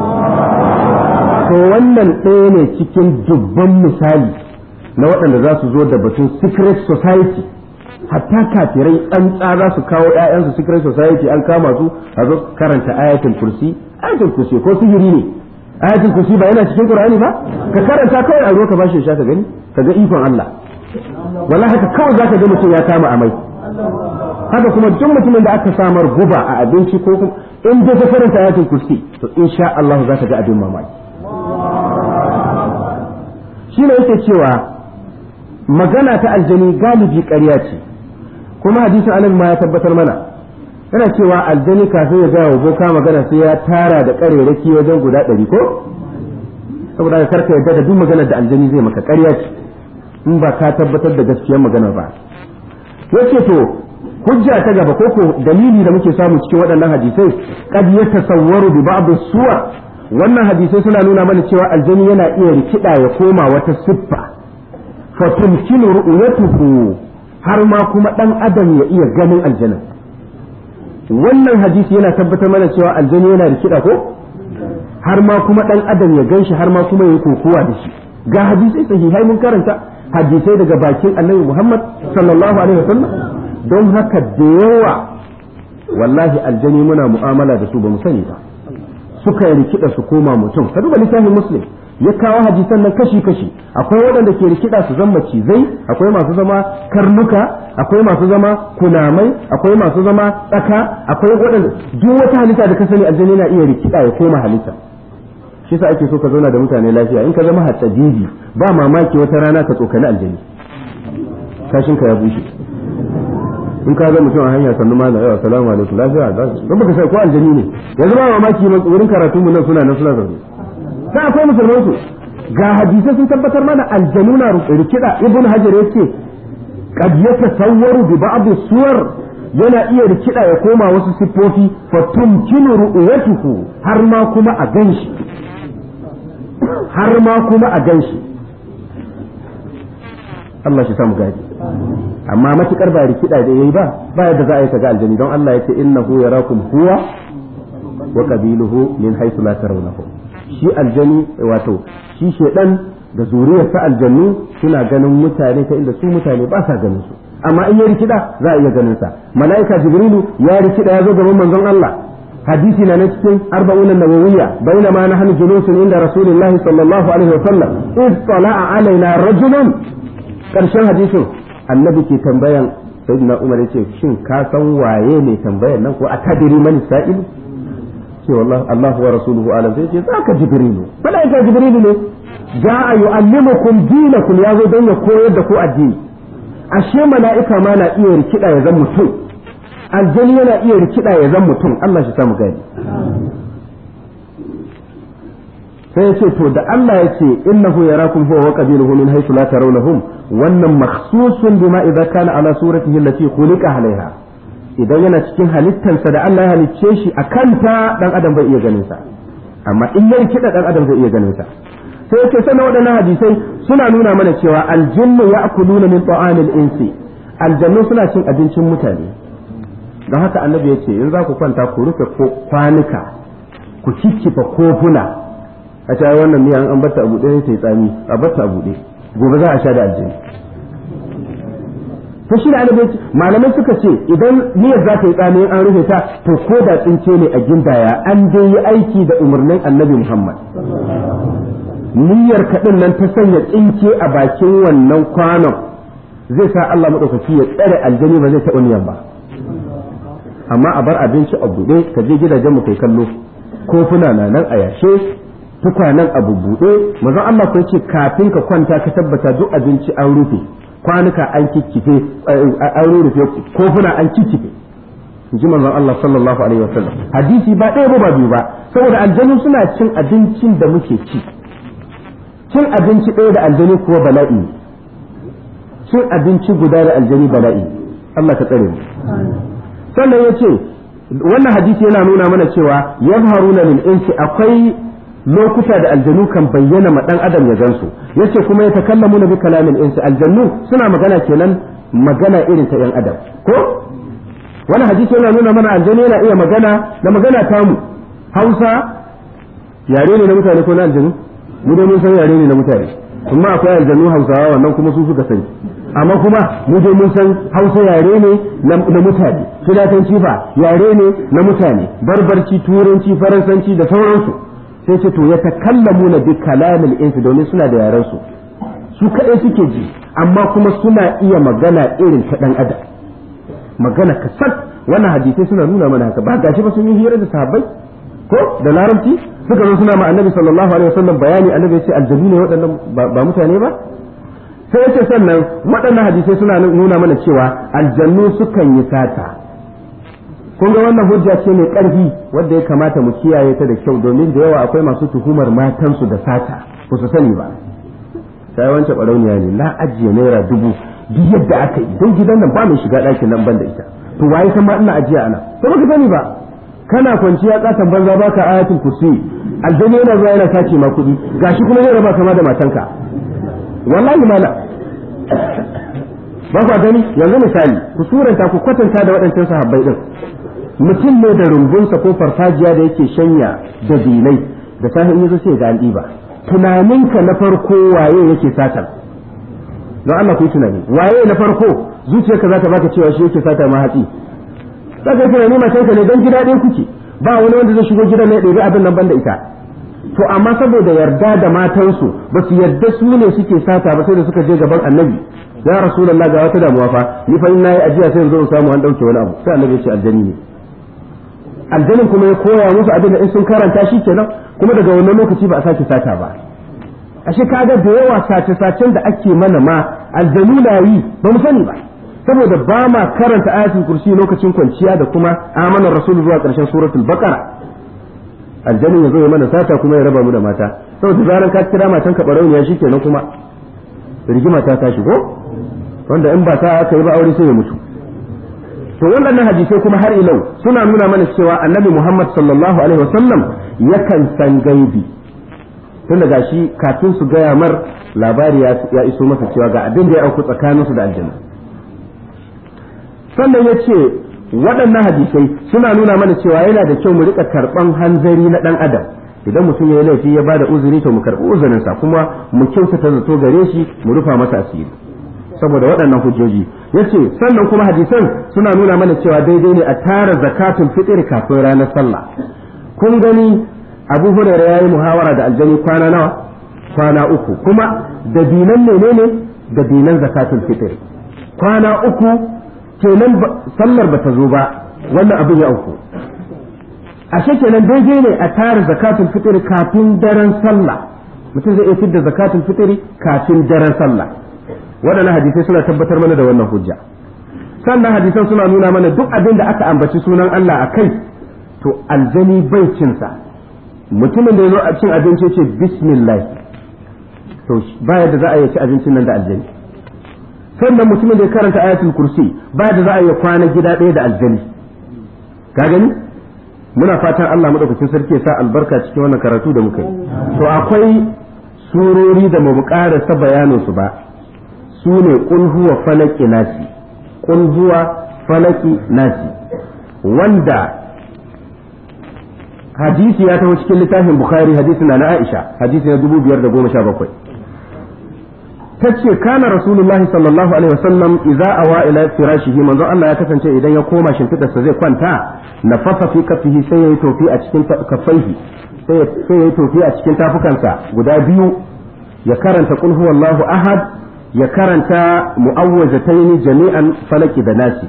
to wannan ɗaya ne cikin dubban misali na waɗanda za su zo da batun secret society hatta kafirai tsantsa za su kawo ƴaƴansu secret society an kama su a zo karanta ayatul kursi ko sihiri ne ayatul kursi ba yana cikin qur'ani ba ka karanta kawai a zo ka bashi sha ka gani ka ga ikon Allah wallahi haka kawai zaka ga mutum ya kama amai haka kuma duk mutumin da aka samar guba a abinci ko kuma in dai ka karanta ayatul kursi to insha Allah zaka ga abin mamaki shine yake cewa magana ta aljani galibi ƙarya ce kuma hadisin annabi ma ya tabbatar mana yana cewa aljani kafin ya gaya wa boka magana sai ya tara da ƙarerake wajen guda 100 ko saboda ka karka yadda da duk maganar da aljani zai maka ƙarya ce in ba ka tabbatar da gaskiyar maganar ba yace to hujja ta gaba ko dalili da muke samu cikin waɗannan hadisai qad yatasawwaru bi ba'd as-suwar wannan hadisai suna nuna mana cewa aljani yana iya rikida ya koma wata siffa fatumkinu ru'yatuhu har ma kuma dan adam ya iya ganin aljanin. Wannan hadisi yana tabbatar mana cewa aljani yana rikida ko har ma kuma dan adam ya ganshi har ma kuma ya kokowa da shi. Ga hadisai sahihai mun karanta hadisai daga bakin Annabi Muhammad sallallahu alaihi wasallam. Don haka da yawa wallahi aljani muna mu'amala da su ba mu sani ba, suka rikida su koma mutum. Ka duba littafin Muslim ya kawo hadisan nan kashi-kashi. Akwai waɗanda ke rikida su zama cizai, akwai masu zama karnuka, akwai masu zama kunamai, akwai masu zama tsaka, akwai waɗanda duk wata halitta da ka sani aljani na iya rikida ya koma halitta. Shi sa ake so ka zauna da mutane lafiya. In ka zama hatsabibi ba mamaki wata rana ka tsokani aljani, kashin ka ya bushe. In ka ga mutum a hanya sannu ma na yawa salamu alaikum lafiya don baka sai ko aljani ne. Yanzu ba mamaki wurin karatu mu nan suna zaune. Sai akwai musulman su ga hadisai sun tabbatar mana aljanu na rikida. Ibn Hajar yake qad yatasawwaru bi ba'd suwar, yana iya rikida ya koma wasu siffofi fa tumkinu ru'yatuhu har ma kuma a ganshi, har ma kuma a ganshi. Allah shi samu gaji. Amma matukar ba rikida da yayi ba yadda za a yi ka ga aljani, don Allah yake innahu yarakum huwa wa qabiluhu min haythu la tarawnahu. Shi aljani wato shi shedan da zuriyarsa aljannu suna ganin mutane ta inda su mutane ba sa ganin su, amma in ya rikida za a iya ganin sa. Mala'ika Jibrilu ya rikida ya zo gaban manzon Allah. Hadisi na cikin 40 an-nawawiyya bainama nahnu julusun inda Rasulillahi sallallahu alaihi wa sallam iz tala'a alaina rajulun. Karshen hadisin annabi ke tambayan sayyidina Umar yace shin ka san waye ne tambayan nan ko atadiri man sa'ilu? ce wallahi Allah wa rasuluhu alam. sai ce zaka Jibrilu, malaika Jibrilu ne ja'a yu'allimukum dinakum, yazo dan ya koyar da ku addini. Ashe mala'ika ma na iya rikida ya zan mutum, aljani yana iya rikida ya zan mutum. Allah shi samu gani. sai yace to da Allah yace innahu yarakum huwa wa qabiluhu min haythu la tarawnahum, wannan makhsusun bima idza kana ala suratihi allati khuliqa alaiha. Idan yana cikin halittarsa da Allah ya halicce shi a kanta dan adam bai iya ganin sa, amma in ya rikida dan adam zai iya ganin sa. sai yake sanar waɗannan hadisai suna nuna mana cewa aljinnu ya'kuluna min ta'amil insi, aljannu suna cin abincin mutane. don haka annabi ya ce in za ku kwanta ku rufe kwanuka, ku kikkifa kofuna. a cewa wannan miya an batta a buɗe sai tsami, a batta a buɗe, gobe za a sha da aljini. to shi da annabi malamai suka ce idan niyyar za ta yi tsami an rufe ta, to ko da tsince ne a gindaya an dai yi aiki da umarnin annabi Muhammad. niyyar kaɗin nan ta sanya tsinke a bakin wannan kwanon zai sa Allah maɗaukaki ya tsare aljani ba zai taɓa niyyar ba. amma a bar abinci a buɗe, ka je gidajen mu kai kallo, kofuna na nan a yashe, tukwanen a bubbuɗe. manzon Allah ko ce kafin ka kwanta ka tabbata duk abinci an rufe, kwanuka an kikkife, an rufe kofuna an kikkife. ji manzon Allah sallallahu alaihi wasallam. hadisi ba ɗaya ba biyu ba, saboda aljanu suna cin abincin da muke ci. cin abinci ɗaya da aljani kuwa bala'i, cin abinci guda da aljani bala'i. Allah ka tsare mu. sannan ya ce wannan hadisi yana nuna mana cewa yazharuna lil insi, akwai lokuta da aljanu kan bayyana ma dan adam ya gansu. yace kuma ya takallamuna bi kalamil insi, aljannu suna magana kenan magana irin ta yan adam ko. wannan hadisi yana nuna mana aljanu yana iya magana da magana tamu. Hausa yare ne na mutane ko na aljanu? mu dai mun san yare ne na mutane, kuma akwai aljannu Hausawa wannan kuma su suka sani. amma kuma mu dai mun san Hausa yare ne na mutane, Filatanci fa yare ne na mutane, Barbarci, Turanci, Faransanci da sauransu. sai ce to ya takallamu na bi kalamil insi, domin suna da yaran su, su kaɗai suke ji, amma kuma suna iya magana irin ta ɗan adam, magana kasar. wannan hadisai suna nuna mana haka. ba gashi ba sun yi hira da sahabbai ko da larabci, suka zo suna ma annabi sallallahu alaihi wasallam bayani. annabi ya ce aljannu ne waɗannan ba mutane ba. sai yace sannan waɗannan hadisai suna nuna mana cewa aljannu sukan yi sata. kun ga wannan hujja ce mai ƙarfi wadda ya kamata mu kiyaye ta da kyau, domin da yawa akwai masu tuhumar matansu da sata ba su sani ba. sai wancan ɓarauniya ne, na ajiye naira 1000 duk yadda aka yi, don gidan nan ba mai shiga ɗakin nan ban da ita, to waye san ma ina ajiya ana, to baka sani ba. kana kwanciya katon banza baka ayatul kursi, aljanna yana zuwa yana sace ma kuɗi, gashi kuma zai raba kama da matanka. wallahi mala ba ku gani yanzu misali ku suranta ku kwatanta da waɗancan sahabbai din mutum ne da rumbunsa ko farfajiya da yake shanya da dinai da safe in yazo sai ga an ɗiba tunaninka na farko waye yake satan don Allah ku yi tunani waye na farko zuciyarka za ta baka cewa shi yake sata ma hatsi sai ka tunani matanka ne dan gida ɗaya kuke ba wani wanda zai shigo gidan ne ya ɗebi abin nan banda ita to amma saboda yarda da matansu ba su yarda su ne suke sata ba sai da suka je gaban annabi ya rasulullah ga wata damuwa fa ni fa in nayi ajiya sai in zo in samu an dauke wani abu sai annabi ya ce aljani ne aljanin kuma ya koya musu abin da in sun karanta shi kenan kuma daga wannan lokaci ba a sake sata ba ashe kaga da yawa sace-sacen da ake mana ma aljanu na yi ba mu sani ba saboda ba ma karanta ayatul kursi lokacin kwanciya da kuma amanar rasul zuwa karshen suratul baqara aljanin ya zo ya mana sata kuma ya raba mu da mata saboda zaran ka kira matan ka barauniya shikenan kuma rigima ta tashi ko wanda in ba ta aka yi ba aure sai ya mutu to wannan hadisai kuma har ilau suna nuna mana cewa annabi Muhammad sallallahu alaihi wasallam yakan san gaibi tun daga shi kafin su gaya mar labari ya iso masa cewa ga abin da ya auku tsakaninsu da aljanna sannan ya ce waɗannan hadisai suna nuna mana cewa yana da kyau mu rika karɓan hanzari na ɗan adam idan mutum ya yi laifi ya bada uzuri to mu karɓi uzurinsa kuma mu kyautata zato gare shi mu rufa masa asiri saboda waɗannan hujjoji yace sannan kuma hadisan suna nuna mana cewa daidai ne a tara zakatul fitr kafin ranar sallah kun gani Abu Hurairah yayi muhawara da aljani kwana nawa kwana uku kuma dabinan menene dabinan zakatul fitr kwana uku kenan sallar bata zo ba wannan abin ya auku ashe kenan daidai ne a tara zakatul fitr kafin daren sallah mutum zai iya fitar zakatul fitr kafin daren sallah waɗannan hadisai suna tabbatar mana da wannan hujja sannan hadisan suna nuna mana duk abin da aka ambaci sunan Allah a kai to aljani bai cinsa mutumin da ya zo a cin abinci ce bismillah to baya da za a yi ci abincin nan da aljani sannan mutumin da ya karanta ayatul kursi baya da za a yi kwana gida ɗaya da aljani ka gani muna fatan Allah madaukakin sarki ya sa albarka cikin wannan karatu da muka yi to akwai surori da mu ƙarasa bayanin su ba su ne qul huwa falaki nasi qul huwa falaki nasi wanda hadisi ya taho cikin littafin bukhari hadisi na Aisha hadisi na 2517 tace kana rasulullahi sallallahu alaihi wasallam idza awa ila firashihi manzo Allah ya kasance idan ya koma shimfidarsa zai kwanta nafasa fi kafihi sai yayi tofi a cikin kafaihi sai yayi tofi a cikin tafukansa guda biyu ya karanta qul huwallahu ahad ya karanta mu'awwazatayn jami'an falaki da nasi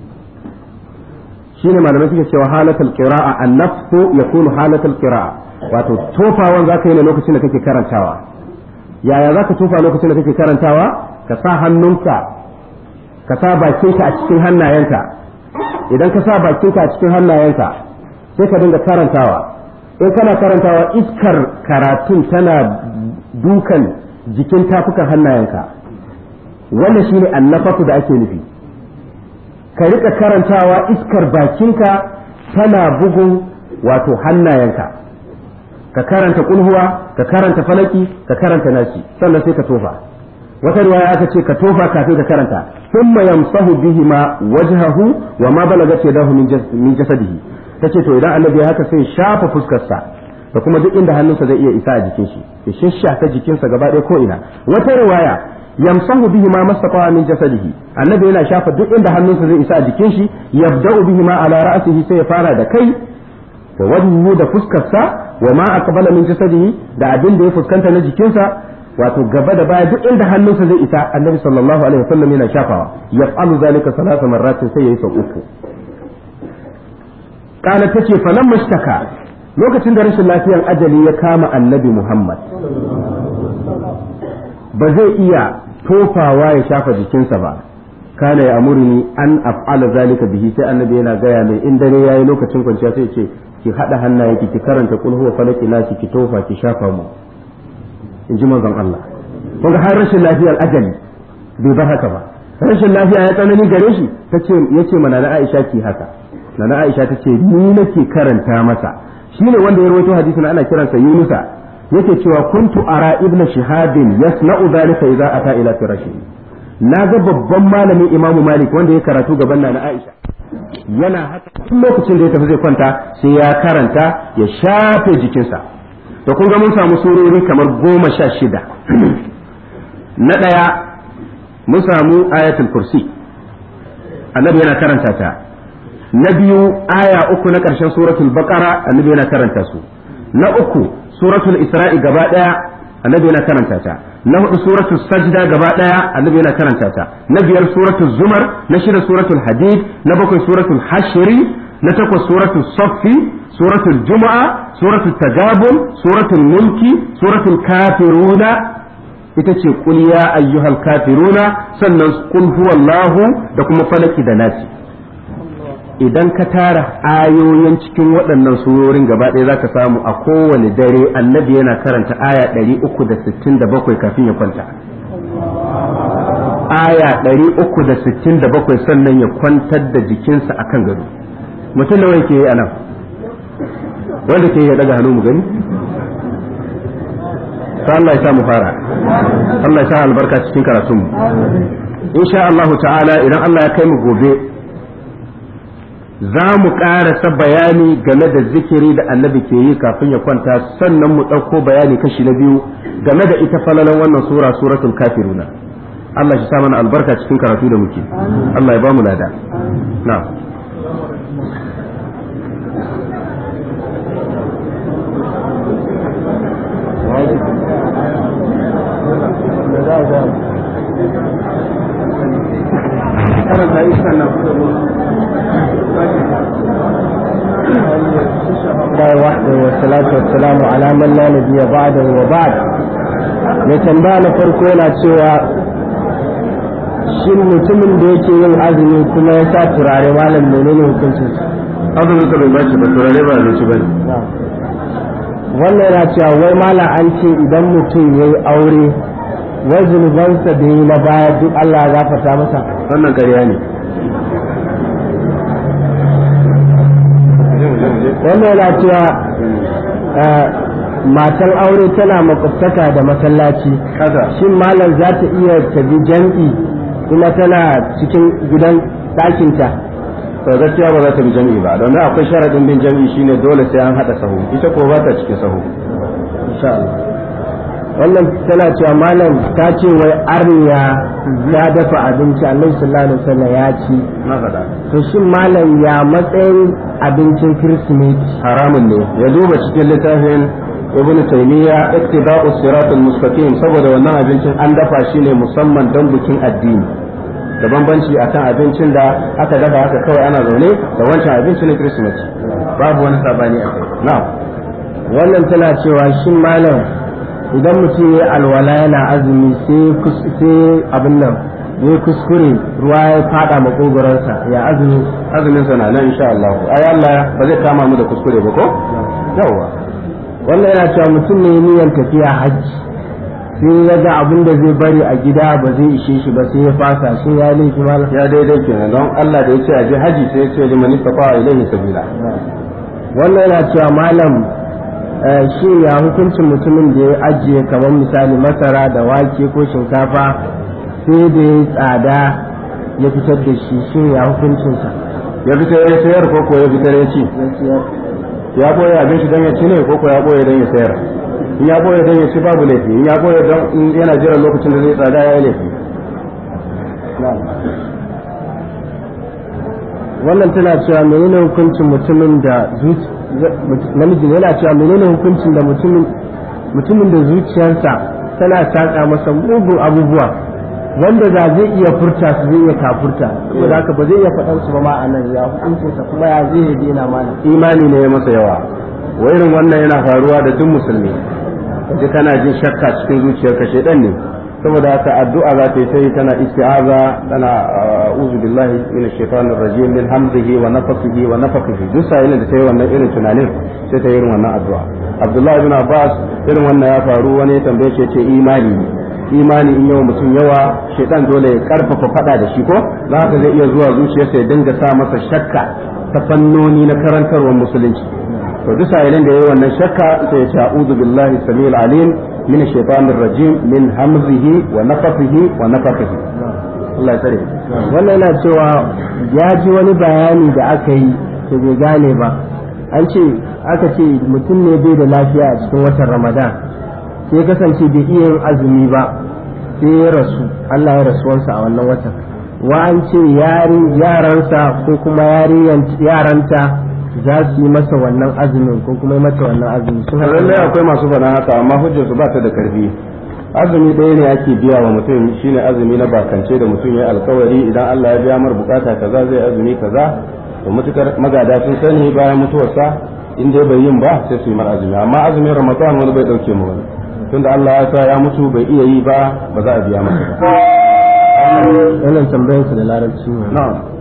shine malamai suke cewa halatul qira'a an-nafsu yakunu halatul qira'a wato tofawan zaka yi ne lokacin da kake karantawa yaya zaka tofa lokacin da kake karantawa ka sa hannunka ka sa bakinka a cikin hannayenka idan ka sa bakinka a cikin hannayenka sai ka dinga karantawa in kana karantawa iskar karatun tana dukan jikin tafukan hannayenka wannan shine annafasu da ake nufi ka rika karantawa iskar bakinka tana bugun wato hannayenka ka karanta kulhuwa ka karanta falaki ka karanta nasi sannan sai ka tofa wata riwaya aka ce ka tofa kafin ka karanta thumma yamsahu bihima wajhahu wa ma balagat yadahu min jasadihi tace to idan annabi haka sai shafa fuskarsa da kuma duk inda hannunsa zai iya isa a jikin shi ya shashshaka jikinsa gaba ɗaya ko ina wata riwaya yamsahu bihi ma mastaqa min jasadihi annabi yana shafa duk inda hannunsa zai isa a jikin shi yabda'u bihi ma ala ra'sihi sai ya fara da kai wa wajhu da fuskarsa wa ma aqbala min jasadihi da abin da ya fuskanta na jikinsa wato gaba da baya duk inda hannunsa zai isa annabi sallallahu alaihi wasallam yana shafawa yaf'alu zalika salasa marratin sai yayi sau uku kana tace falamma ishtaka lokacin da rashin lafiyan ajali ya kama annabi Muhammad ba zai iya tofawa ya shafa jikinsa ba kana ya amurni an af'ala zalika bihi sai annabi yana gaya mai in dare yayi lokacin kwanciya sai ce ki hada hannayenki ki karanta kul huwa falaki nasi ki tofa ki shafa mu in ji manzon Allah kun ga har rashin lafiyar ajali bai bar haka ba rashin lafiya ya tsanani gare shi tace yace mana na Aisha ki haka na Aisha tace ni nake karanta masa shine wanda ya rawaito hadisin ana kiransa Yunusa yake cewa kuntu ara ibnu shihabin yasna'u dhalika idza ata ila firashi na ga babban malamin Imam Malik wanda ya karatu gaban na Aisha yana haka tun lokacin da ya tafi zai kwanta sai ya karanta ya shafe jikinsa. to kun ga mun samu surori kamar 16 na ɗaya mun samu ayatul kursi annabi yana karanta ta. na biyu aya 3 na ƙarshen suratul baqara annabi yana karanta su. na 3 suratul isra'i gaba ɗaya annabi yana karanta ta. na 4 suratul sajda gaba ɗaya annabi yana karanta ta. na 5 suratul zumar. na 6 suratul hadid. na 7 suratul hashri. na 8 suratul saffi. suratul juma'a. suratul tagabun. suratul mulki. suratul kafiruna ita ce qul ya ayyuhal kafiruna, sannan qul huwallahu da kuma falaki da nasi. idan ka tara ayoyin cikin waɗannan surorin gaba ɗaya zaka samu a kowane dare annabi yana karanta aya 367 kafin ya kwanta. aya 367 sannan ya kwantar da jikinsa akan gado. mutum nawa yake yi anan? wanda ke ya daga hannu mu gani. Allah ya sa mu fara. Allah ya sa albarka cikin karatun mu. insha Allah ta'ala idan Allah ya kai mu gobe za mu ƙarasa bayani game da zikiri da annabi ke yi kafin ya kwanta, sannan mu ɗauko bayani kashi na biyu game da ita falalan wannan sura suratul kafiruna. Allah shi sa mana albarka cikin karatu da muke. Allah ya ba mu lada. na'am. والصلاة والسلام على من لا نبي بعده وبعد. mai tambaya na farko yana cewa shin mutumin da yake yin azumi kuma ya sa turare malam menene hukuncin azumin ka bai bace ba, turare ba ne ba. wannan yana cewa wai malam an ce idan mutum yayi aure wai zunubansa da yi na baya duk Allah ya gafarta masa. wannan ƙarya ne. wannan yana cewa matan aure tana makwabtaka da masallaci, shin malam za ta iya tabi jam'i kuma tana cikin gidan ɗakinta? to gaskiya ba za ta bi jam'i ba, don akwai sharadin bin jam'i shine dole sai an hada sahu, ita ko ba ta cikin sahu. insha Allah. wannan tana cewa malam ta ce wai arniya ya dafa abinci Annabi sallallahu alaihi wasallam ya ci. na faɗa. to shin malam ya matsayin abincin Kirsimeti? haramun ne. ya duba cikin littafin Ibn Taymiyyah Iqtida'us Siratal Mustaqim, saboda wannan abincin an dafa shi ne musamman don bikin addini. da bambanci akan abincin da aka dafa haka kawai ana zaune da wancan abincin na Kirsimeti. babu wani sabani a kai. na'am. wannan tana cewa shin malam idan mutum ya alwala yana azumi sai abin nan ya kuskure ruwa ya fada makogoransa ya azumin sa na nan insha Allah. ai Allah ba zai kama mu da kuskure ba ko? yawa. wannan yana cewa mutum ne niyyar tafiya hajji sai ya ga abin da zai bari a gida ba zai ishe shi ba sai ya fasa, shi ya laifi malam? ya daidai kenan, don Allah da ya ce a je haji sai ya ce liman istata'a ilayhi sabila. wannan yana cewa malam shi ya hukuncin mutumin da ya ajiye kamar misali masara da wake ko shinkafa sai da ya tsada ya fitar da shi, shi ya hukuncinsa? ya fitar ya sayar ko ya fitar ya ci? ya boye abin shi don ya ci ne ko ya boye don ya sayar? in ya boye don ya ci babu laifi, in ya boye don yana jiran lokacin da zai tsada ya yi laifi. wannan tana cewa menene hukuncin mutumin da namiji yana cewa menene hukuncin da mutumin da zuciyarsa tana saka masa mugun abubuwa wanda za zai iya furta su zai iya kafurta, saboda haka ba zai iya faɗan su ba ma anan, ya hukuncinsa kuma ya zai daina mana? imani ne ya masa yawa. wa irin wannan yana faruwa da duk musulmi, kaje kana jin shakka cikin zuciyarka, shedan ne. saboda haka addu'a za ta yi sai tana isti'aza, tana a'udhu billahi minash shaitanir rajim min hamdihi wa nafthihi wa nafthihi. duk sai da sai wannan irin tunanin sai ta yi irin wannan addu'a. Abdullahi ibn Abbas irin wannan ya faru, wani ya tambaye shi ce imani in yawa mutum yawa shaitan dole ya karfafa fada da shi ko za ka zai iya zuwa zuciyarsa ya dinga sa masa shakka ta fannoni na karantarwar musulunci. to duk sai da yayi wannan shakka sai ya ce a'udhu billahi samil alim من الشيطان الرجيم من همزه ونفخه ونفخه. Allah ya tsare. wannan yana cewa ya ji wani bayani da aka yi to bai gane ba. Aka ce mutum ne bai da lafiya a cikin watan Ramadan sai kasance bai iya yin azumi ba sai ya rasu, Allah ya rasuwarsa a wannan watan. Wa an ce yaransa ko kuma yaranta za su yi masa wannan azumin ko kuma yi mata wannan azumin. Lallai akwai masu faɗa haka amma hujjarsu ba ta da karfi. Azumi ɗaya ne ake biya wa mutum, shine azumi na bakance da mutum ya alkawari idan Allah ya biya mar bukata kaza zai azumi kaza, to mutukar magada sun sani bayan mutuwarsa in dai bai yin ba sai su yi mar azumi. Amma azumin Ramadan wani bai dauke mu wani, tunda Allah ya sa ya mutu bai iya yi ba za a biya masa ba. Wannan tambayarsa da larabci ne. Na'am.